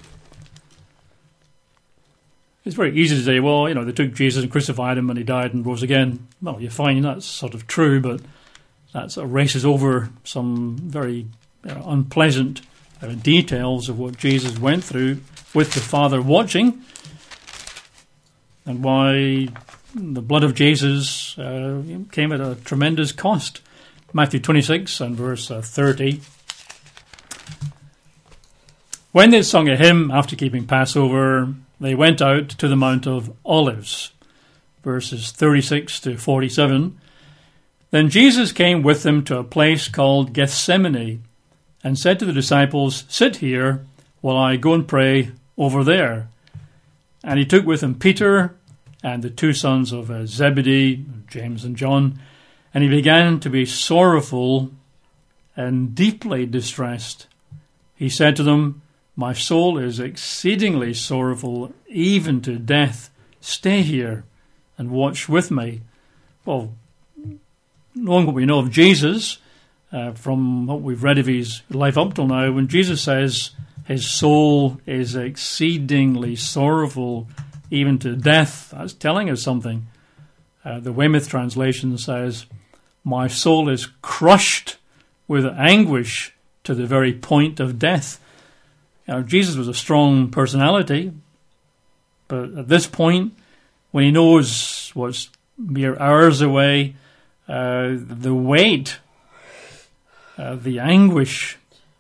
A: It's very easy to say, well, they took Jesus and crucified him and he died and rose again. Well, you're fine, that's sort of true, but that sort of races over some very unpleasant details of what Jesus went through with the Father watching and why the blood of Jesus came at a tremendous cost. Matthew 26 and verse 30. When they sung a hymn after keeping Passover, they went out to the Mount of Olives, verses 36 to 47. Then Jesus came with them to a place called Gethsemane and said to the disciples, "Sit here while I go and pray over there." And he took with him Peter and the two sons of Zebedee, James and John, and he began to be sorrowful and deeply distressed. He said to them, "My soul is exceedingly sorrowful, even to death. Stay here and watch with me." Well, knowing what we know of Jesus, from what we've read of his life up till now, when Jesus says his soul is exceedingly sorrowful, even to death, that's telling us something. The Weymouth translation says, "My soul is crushed with anguish to the very point of death." Jesus was a strong personality, but at this point, when he knows what's mere hours away, the weight, the anguish,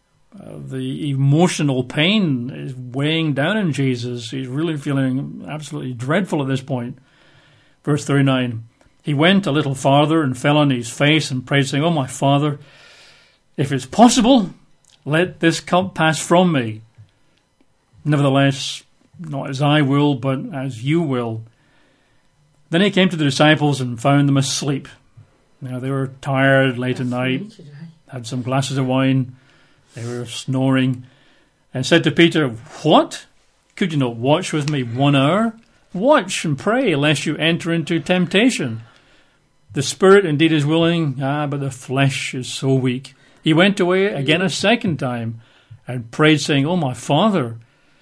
A: the emotional pain is weighing down on Jesus. He's really feeling absolutely dreadful at this point. Verse 39, he went a little farther and fell on his face and prayed, saying, "Oh, my Father, if it's possible, let this cup pass from me. Nevertheless, not as I will, but as you will." Then he came to the disciples and found them asleep. They were tired late at night, had some glasses of wine, they were snoring, and said to Peter, "What? Could you not watch with me 1 hour? Watch and pray, lest you enter into temptation. The spirit indeed is willing, but the flesh is so weak." He went away again a second time and prayed, saying, "Oh, my Father,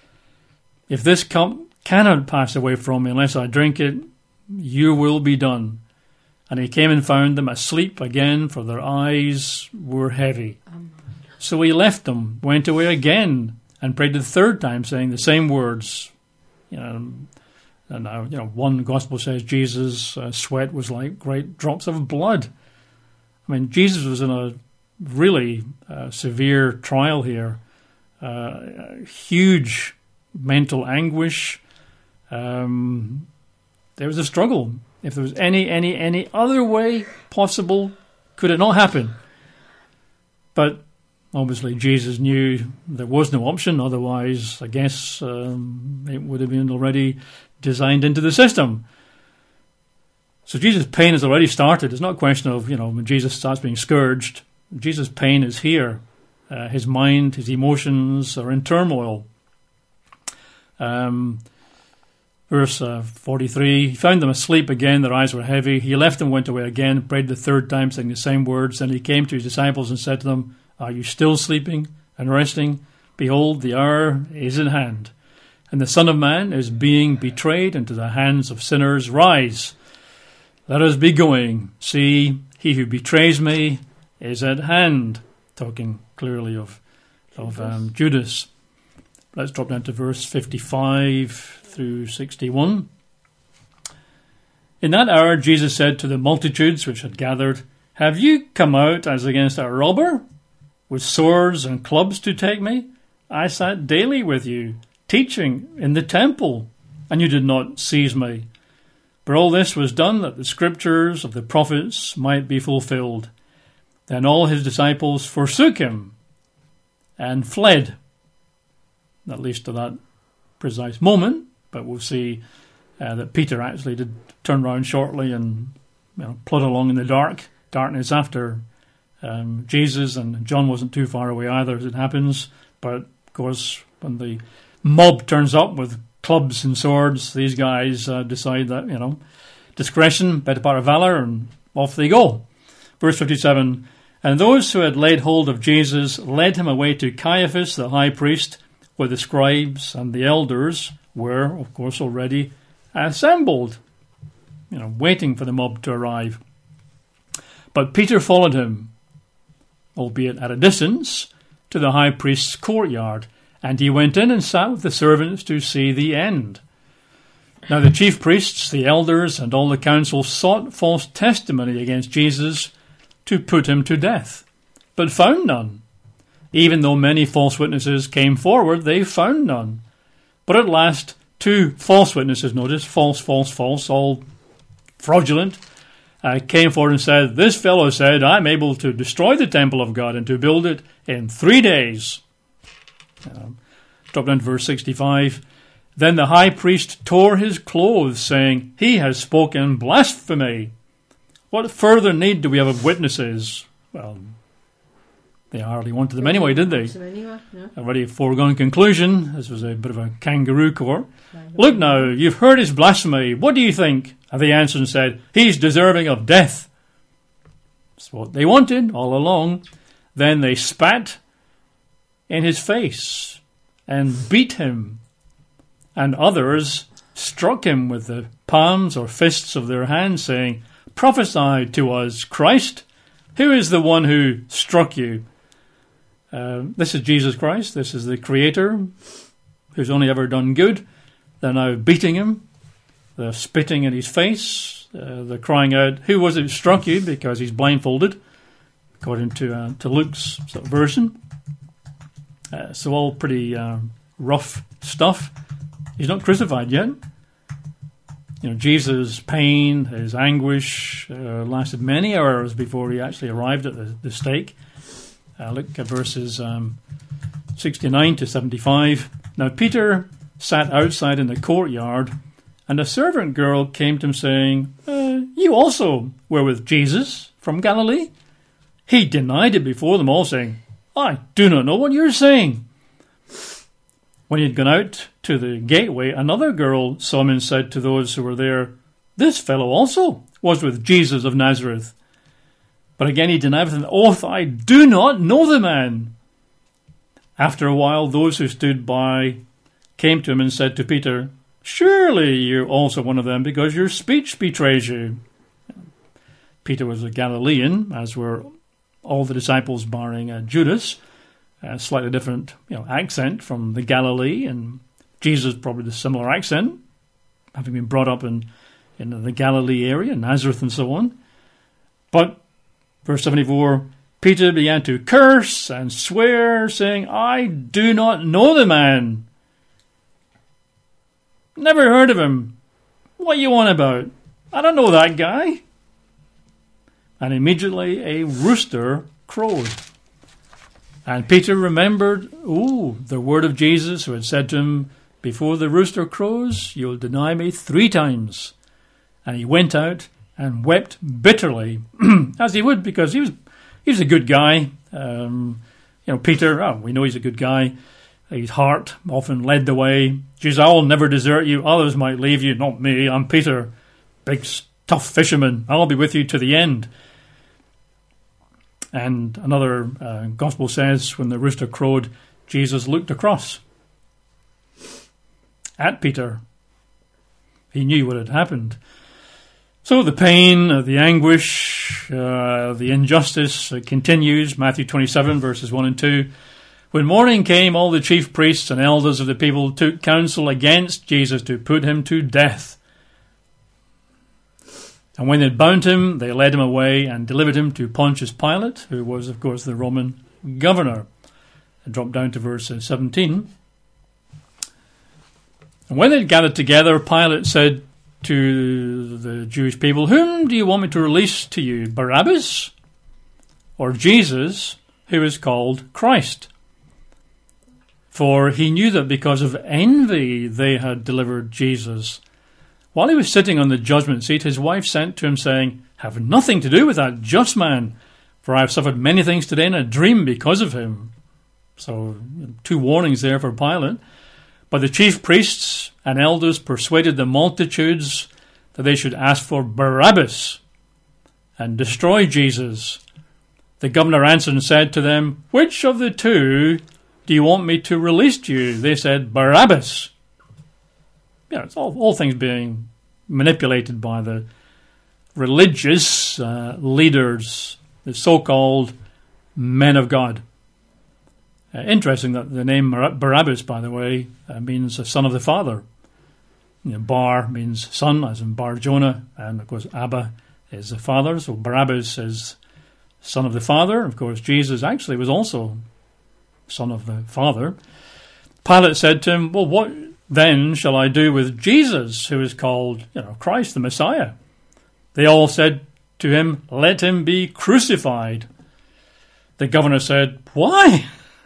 A: if this cup cannot pass away from me unless I drink it, your will be done." And he came and found them asleep again, for their eyes were heavy. So he left them, went away again, and prayed the third time, saying the same words. And now, one gospel says Jesus' sweat was like great drops of blood. I mean, Jesus was in a really severe trial here. Huge mental anguish. There was a struggle. If there was any other way possible, could it not happen? But obviously Jesus knew there was no option. Otherwise, I guess it would have been already designed into the system. So Jesus' pain has already started. It's not a question of, when Jesus starts being scourged. Jesus' pain is here. His mind, his emotions are in turmoil. Verse 43, he found them asleep again, their eyes were heavy. He left them, went away again, prayed the third time, saying the same words. Then he came to his disciples and said to them, "Are you still sleeping and resting? Behold, the hour is at hand, and the Son of Man is being betrayed into the hands of sinners. Rise, let us be going. See, he who betrays me is at hand." Talking clearly of Judas. Let's drop down to verse 55 through 61. In that hour Jesus said to the multitudes which had gathered, "Have you come out as against a robber, with swords and clubs to take me? I sat daily with you, teaching in the temple, and you did not seize me. But all this was done that the scriptures of the prophets might be fulfilled. Then all his disciples forsook him and fled, at least to that precise moment. But we'll see that Peter actually did turn around shortly and plod along in the darkness after Jesus, and John wasn't too far away either, as it happens. But of course, when the mob turns up with clubs and swords, these guys decide that discretion, better part of valor, and off they go. Verse 57. And those who had laid hold of Jesus led him away to Caiaphas, the high priest, where the scribes and the elders were, of course, already assembled, waiting for the mob to arrive. But Peter followed him, albeit at a distance, to the high priest's courtyard, and he went in and sat with the servants to see the end. Now the chief priests, the elders, and all the council sought false testimony against Jesus to put him to death, but found none. Even though many false witnesses came forward, they found none. But at last, 2 false witnesses, notice, false, all fraudulent, came forward and said, "This fellow said, I'm able to destroy the temple of God and to build it in 3 days." Drop down to verse 65. Then the high priest tore his clothes, saying, "He has spoken blasphemy. What further need do we have of witnesses?" Well, they hardly wanted them anyway, did they? Already a foregone conclusion. This was a bit of a kangaroo court. "Look now, you've heard his blasphemy. What do you think?" And they answered and said, "He's deserving of death." That's what they wanted all along. Then they spat in his face and beat him, and others struck him with the palms or fists of their hands, saying, "Prophesy to us, Christ. Who is the one who struck you?" This is Jesus Christ. This is the Creator, who's only ever done good. They're now beating him. They're spitting in his face. They're crying out, "Who was it who struck you?" Because he's blindfolded, according to Luke's sort of version. So all pretty rough stuff. He's not crucified yet. Jesus' pain, his anguish lasted many hours before he actually arrived at the stake. Look at verses 69 to 75. Now Peter sat outside in the courtyard, and a servant girl came to him saying, "You also were with Jesus from Galilee?" He denied it before them all, saying, "I do not know what you're saying." When he had gone out to the gateway, another girl saw him and said to those who were there, "This fellow also was with Jesus of Nazareth." But again he denied with an oath, "I do not know the man." After a while, those who stood by came to him and said to Peter, "Surely you're also one of them, because your speech betrays you." Peter was a Galilean, as were all the disciples barring Judas. A slightly different accent from the Galilee, and Jesus probably the similar accent, having been brought up in the Galilee area, Nazareth and so on. But verse 74, Peter began to curse and swear, saying, "I do not know the man. Never heard of him. What are you on about? I don't know that guy." And immediately a rooster crowed. And Peter remembered, the word of Jesus, who had said to him, "Before the rooster crows, you'll deny me 3 times. And he went out and wept bitterly, as he would, because he was a good guy. Peter, we know he's a good guy. His heart often led the way. "Jesus, I'll never desert you. Others might leave you, not me. I'm Peter, big, tough fisherman. I'll be with you to the end." And another gospel says, when the rooster crowed, Jesus looked across at Peter. He knew what had happened. So the pain, the anguish, the injustice continues. Matthew 27, verses 1 and 2. When morning came, all the chief priests and elders of the people took counsel against Jesus to put him to death. And when they had bound him, they led him away and delivered him to Pontius Pilate, who was, of course, the Roman governor. And drop down to verse 17. And when they had gathered together, Pilate said, to the Jewish people, "Whom do you want me to release to you, Barabbas or Jesus, who is called Christ?" For he knew that because of envy they had delivered Jesus. While he was sitting on the judgment seat, his wife sent to him, saying, "Have nothing to do with that just man, for I have suffered many things today in a dream because of him." So, 2 warnings there for Pilate. But the chief priests and elders persuaded the multitudes that they should ask for Barabbas and destroy Jesus. The governor answered and said to them, "Which of the 2 do you want me to release to you?" They said, "Barabbas." Yeah, it's all things being manipulated by the religious leaders, the so-called men of God. Interesting that the name Barabbas, by the way, means a son of the father. Bar means son, as in Bar Jonah, and of course Abba is the father, so Barabbas is son of the father. Of course, Jesus actually was also son of the father. Pilate said to him, "Well, what then shall I do with Jesus, who is called, Christ, the Messiah?" They all said to him, "Let him be crucified." The governor said, "Why?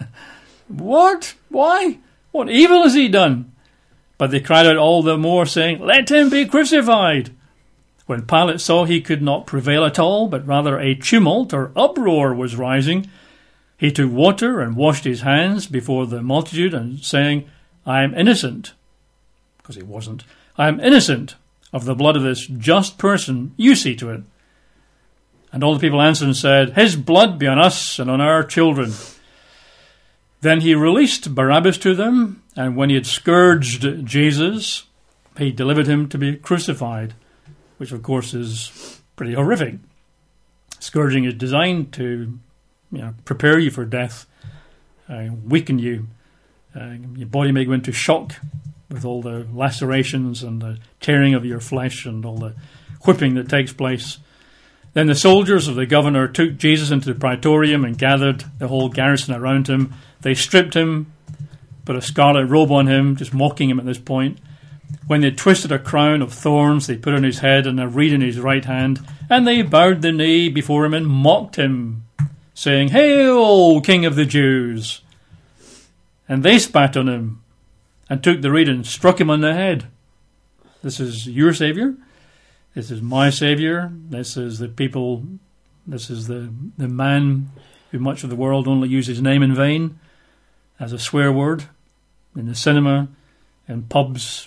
A: What? Why? What evil has he done?" But they cried out all the more, saying, "Let him be crucified." When Pilate saw he could not prevail at all, but rather a tumult or uproar was rising, he took water and washed his hands before the multitude, and saying, "I am innocent," because he wasn't, "I am innocent of the blood of this just person. You see to it." And all the people answered and said, "His blood be on us and on our children." Then he released Barabbas to them, and when he had scourged Jesus, he delivered him to be crucified, which of course is pretty horrific. Scourging is designed to prepare you for death, weaken you. Your body may go into shock with all the lacerations and the tearing of your flesh and all the whipping that takes place. Then the soldiers of the governor took Jesus into the praetorium and gathered the whole garrison around him. They stripped him, put a scarlet robe on him, just mocking him at this point. When they twisted a crown of thorns, they put on his head and a reed in his right hand, and they bowed the knee before him and mocked him, saying, "Hail, King of the Jews!" And they spat on him and took the reed and struck him on the head. This is your Savior. This is my Savior. This is the people. This is the man who much of the world only use his name in vain as a swear word in the cinema and pubs.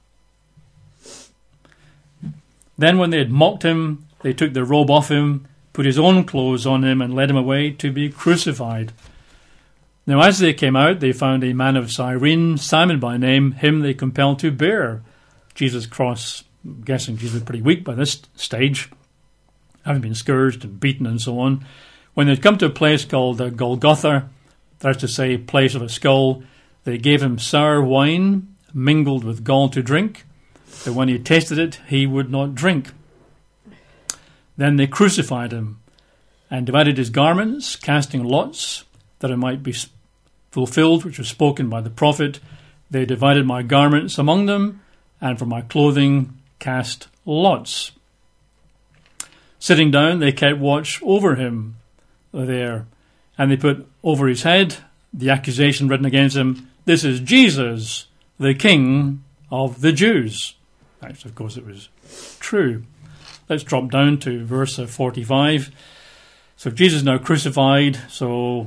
A: Then when they had mocked him, they took the robe off him, put his own clothes on him, and led him away to be crucified. Now as they came out, they found a man of Cyrene, Simon by name. Him they compelled to bear Jesus' cross. I'm guessing Jesus was pretty weak by this stage, having been scourged and beaten and so on. When they'd come to a place called Golgotha, that's to say, place of a skull, they gave him sour wine mingled with gall to drink, but when he tasted it, he would not drink. Then they crucified him and divided his garments, casting lots, that it might be fulfilled, which was spoken by the prophet. They divided my garments among them, and for my clothing cast lots. Sitting down, they kept watch over him there, and they put over his head the accusation written against him, "This is Jesus, the King of the Jews." Actually, of course, it was true. Let's drop down to verse 45. So Jesus now crucified, so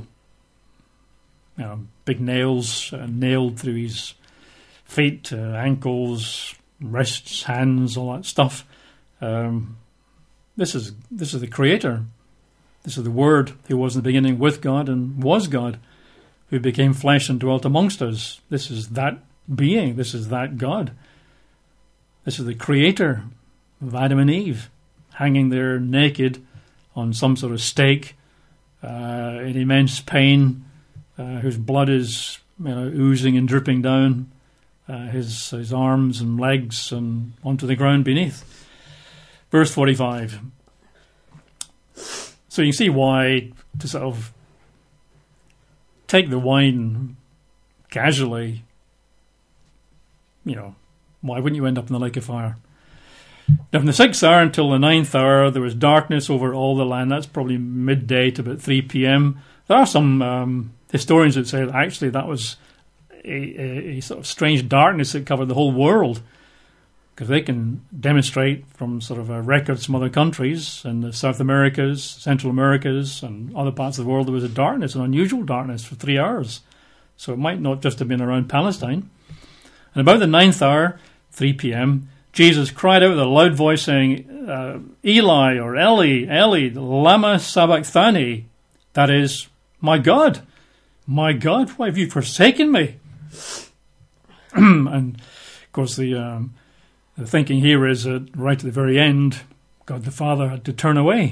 A: big nails nailed through his feet, ankles, wrists, hands, all that stuff. This is the Creator. This is the Word who was in the beginning with God and was God, who became flesh and dwelt amongst us. This is that being. This is that God. This is the Creator of Adam and Eve, hanging there naked on some sort of stake, in immense pain, whose blood is oozing and dripping down his arms and legs and onto the ground beneath. Verse 45. So you can see why to sort of take the wine casually, why wouldn't you end up in the lake of fire? Now, from the 6th hour until the 9th hour, there was darkness over all the land. That's probably midday to about 3 p.m. There are some historians that say that actually that was a sort of strange darkness that covered the whole world, because they can demonstrate from sort of records from other countries in the South Americas, Central Americas, and other parts of the world, there was a darkness, an unusual darkness for 3 hours. So it might not just have been around Palestine. And about the 9th hour, 3 p.m., Jesus cried out with a loud voice saying, Eli, or Eli, Eli, lama sabachthani. That is, my God, why have you forsaken me? And, of course, the thinking here is that right at the very end, God the Father had to turn away.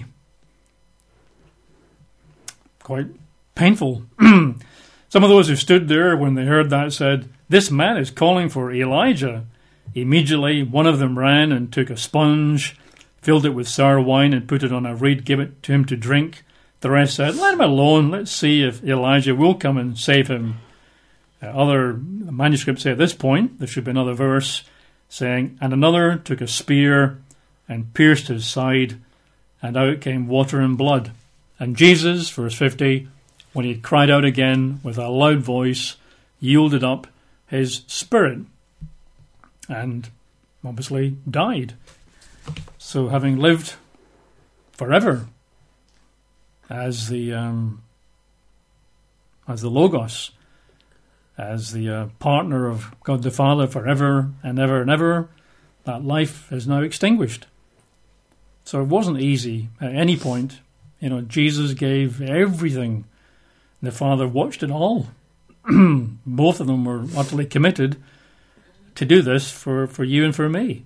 A: Quite painful. Some of those who stood there when they heard that said, this man is calling for Elijah. Immediately, one of them ran and took a sponge, filled it with sour wine and put it on a reed, gave it to him to drink. The rest said, let him alone. Let's see if Elijah will come and save him. Other manuscripts say at this point, there should be another verse saying, and another took a spear and pierced his side, and out came water and blood. And Jesus, verse 50, when he had cried out again with a loud voice, yielded up his spirit, and obviously died. So having lived forever as the Logos, as the partner of God the Father forever and ever and ever, that life is now extinguished. So it wasn't easy at any point. Jesus gave everything. The Father watched it all. Both of them were utterly committed to do this for you and for me.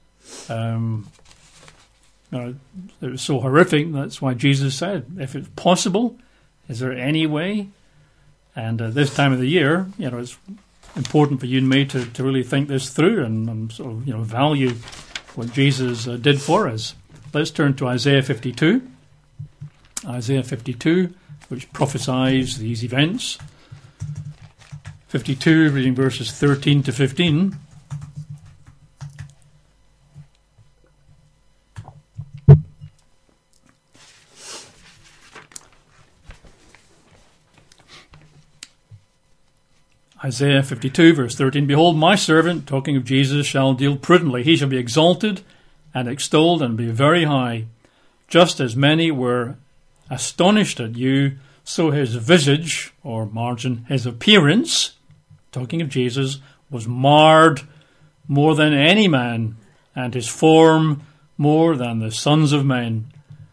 A: It was so horrific, that's why Jesus said, if it's possible, is there any way? And this time of the year, it's important for you and me to really think this through and sort of, value what Jesus did for us. Let's turn to Isaiah 52. Isaiah 52, which prophesies these events. 52, reading verses 13 to 15. Isaiah 52, verse 13, behold, my servant, talking of Jesus, shall deal prudently. He shall be exalted and extolled and be very high. Just as many were astonished at you, so his visage, or margin, his appearance, talking of Jesus, was marred more than any man, and his form more than the sons of men.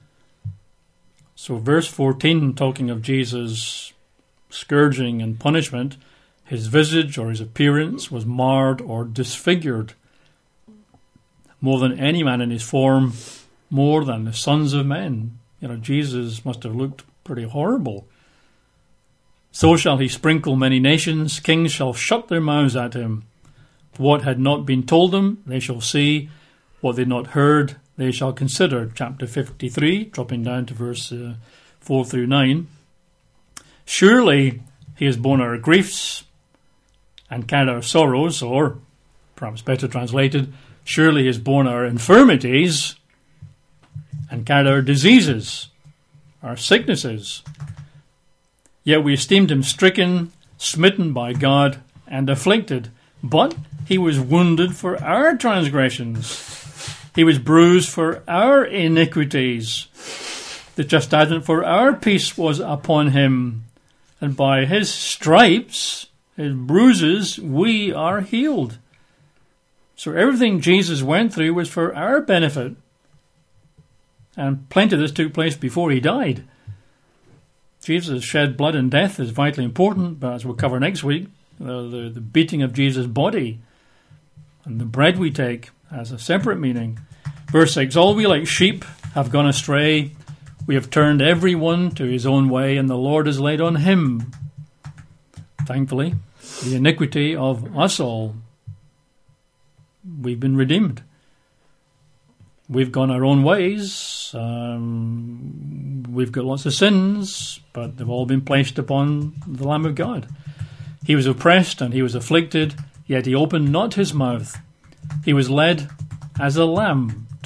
A: So verse 14, talking of Jesus' scourging and punishment, his visage or his appearance was marred or disfigured more than any man, in his form more than the sons of men. Jesus must have looked pretty horrible. So shall he sprinkle many nations. Kings shall shut their mouths at him. What had not been told them, they shall see. What they had not heard, they shall consider. Chapter 53, dropping down to verse 4 through 9. Surely he has borne our griefs and carried our sorrows, or perhaps better translated, surely he has borne our infirmities and carried our diseases, our sicknesses. Yet we esteemed him stricken, smitten by God, and afflicted. But he was wounded for our transgressions. He was bruised for our iniquities. The chastisement for our peace was upon him, and by his stripes, his bruises, we are healed. So everything Jesus went through was for our benefit. And plenty of this took place before he died. Jesus' shed blood and death is vitally important, but as we'll cover next week, the beating of Jesus' body and the bread we take has a separate meaning. Verse 6, all we like sheep have gone astray. We have turned every one to his own way, and the Lord has laid on him, thankfully, the iniquity of us all. We've been redeemed. We've gone our own ways. We've got lots of sins, but they've all been placed upon the Lamb of God. He was oppressed and he was afflicted, yet he opened not his mouth. He was led as a lamb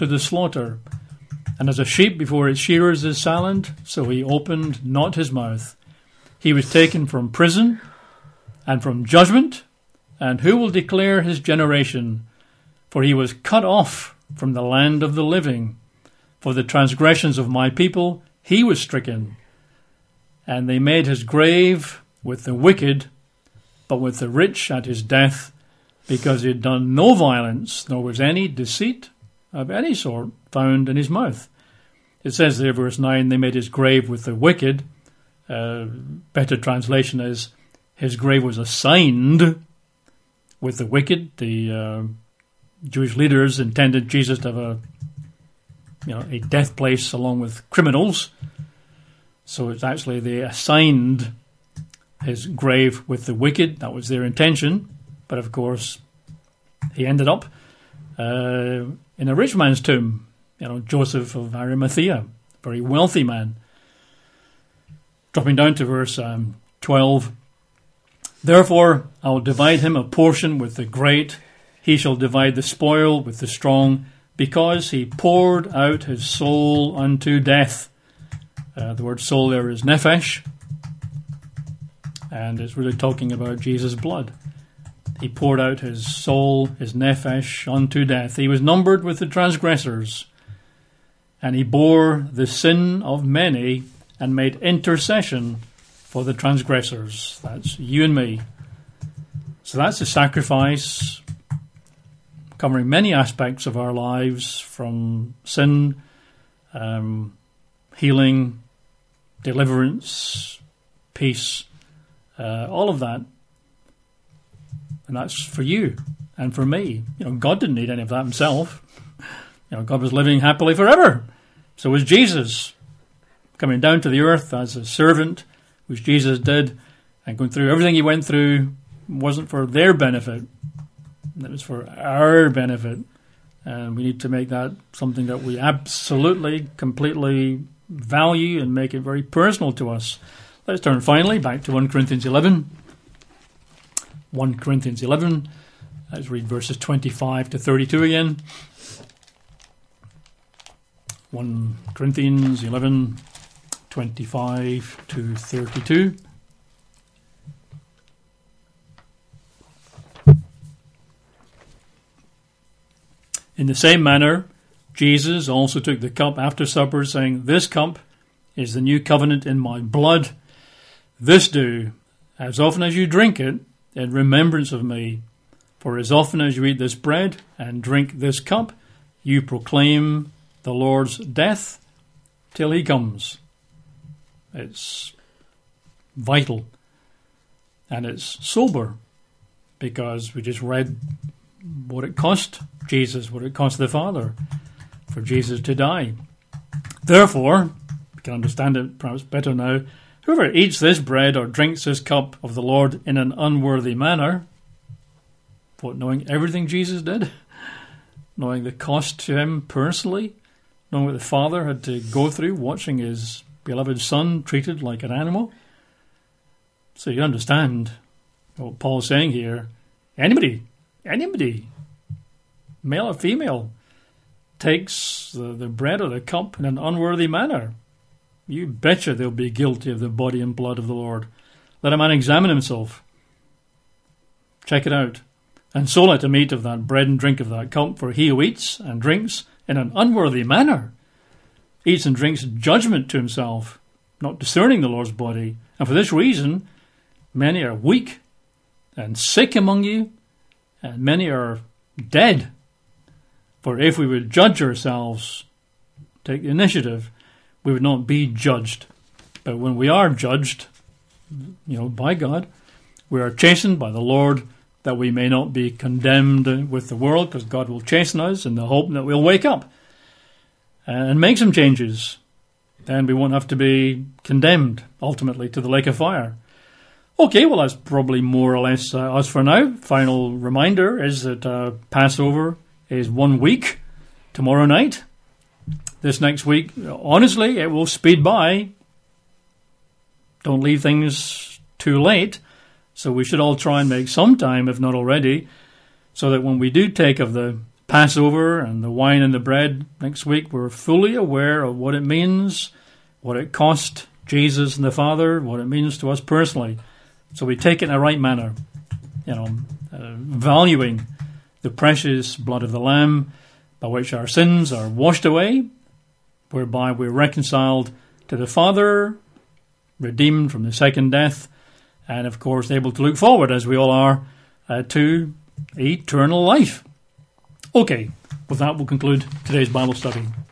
A: to the slaughter. And as a sheep before its shearers is silent, so he opened not his mouth. He was taken from prison and from judgment, and who will declare his generation? For he was cut off from the land of the living. For the transgressions of my people he was stricken. And they made his grave with the wicked, but with the rich at his death, because he had done no violence, nor was any deceit of any sort found in his mouth. It says there, verse 9, they made his grave with the wicked. Better translation is, his grave was assigned with the wicked. The Jewish leaders intended Jesus to have a death place along with criminals. So it's actually they assigned his grave with the wicked. That was their intention. But of course, he ended up in a rich man's tomb. Joseph of Arimathea, very wealthy man. Dropping down to verse 12. Therefore, I will divide him a portion with the great. He shall divide the spoil with the strong, because he poured out his soul unto death. The word soul there is nephesh, and it's really talking about Jesus' blood. He poured out his soul, his nephesh, unto death. He was numbered with the transgressors, and he bore the sin of many and made intercession for the transgressors. That's you and me. So that's a sacrifice covering many aspects of our lives, from sin, healing, deliverance, peace, all of that. And that's for you and for me. God didn't need any of that himself. God was living happily forever. So was Jesus, coming down to the earth as a servant, which Jesus did, and going through everything he went through wasn't for their benefit. It was for our benefit. And we need to make that something that we absolutely, completely value and make it very personal to us. Let's turn finally back to 1 Corinthians 11. 1 Corinthians 11. Let's read verses 25 to 32 again. 1 Corinthians 11, 25 to 32. In the same manner, Jesus also took the cup after supper, saying, This cup is the new covenant in my blood. This do, as often as you drink it, in remembrance of me. For as often as you eat this bread and drink this cup, you proclaim the Lord's death till he comes. It's vital. And it's sober, because we just read what it cost Jesus, what it cost the Father for Jesus to die. Therefore, we can understand it perhaps better now, whoever eats this bread or drinks this cup of the Lord in an unworthy manner, what, knowing everything Jesus did, knowing the cost to him personally, knowing what the Father had to go through, watching his beloved Son treated like an animal. So you understand what Paul's saying here. Anybody, male or female, takes the bread or the cup in an unworthy manner, you betcha they'll be guilty of the body and blood of the Lord. Let a man examine himself. Check it out. And so let him eat of that bread and drink of that cup, for he who eats and drinks in an unworthy manner eats and drinks judgment to himself, not discerning the Lord's body. And for this reason, many are weak and sick among you, and many are dead. For if we would judge ourselves, take the initiative, we would not be judged. But when we are judged, by God, we are chastened by the Lord, that we may not be condemned with the world, because God will chasten us in the hope that we'll wake up and make some changes. Then we won't have to be condemned, ultimately, to the lake of fire. Okay, well, that's probably more or less us for now. Final reminder is that Passover is 1 week, tomorrow night. This next week, honestly, it will speed by. Don't leave things too late. So we should all try and make some time, if not already, so that when we do take of the Passover and the wine and the bread next week, we're fully aware of what it means, what it cost Jesus and the Father, what it means to us personally. So we take it in the right manner, valuing the precious blood of the Lamb by which our sins are washed away, whereby we're reconciled to the Father, redeemed from the second death, and of course able to look forward, as we all are, to eternal life. Okay, with that we'll conclude today's Bible study.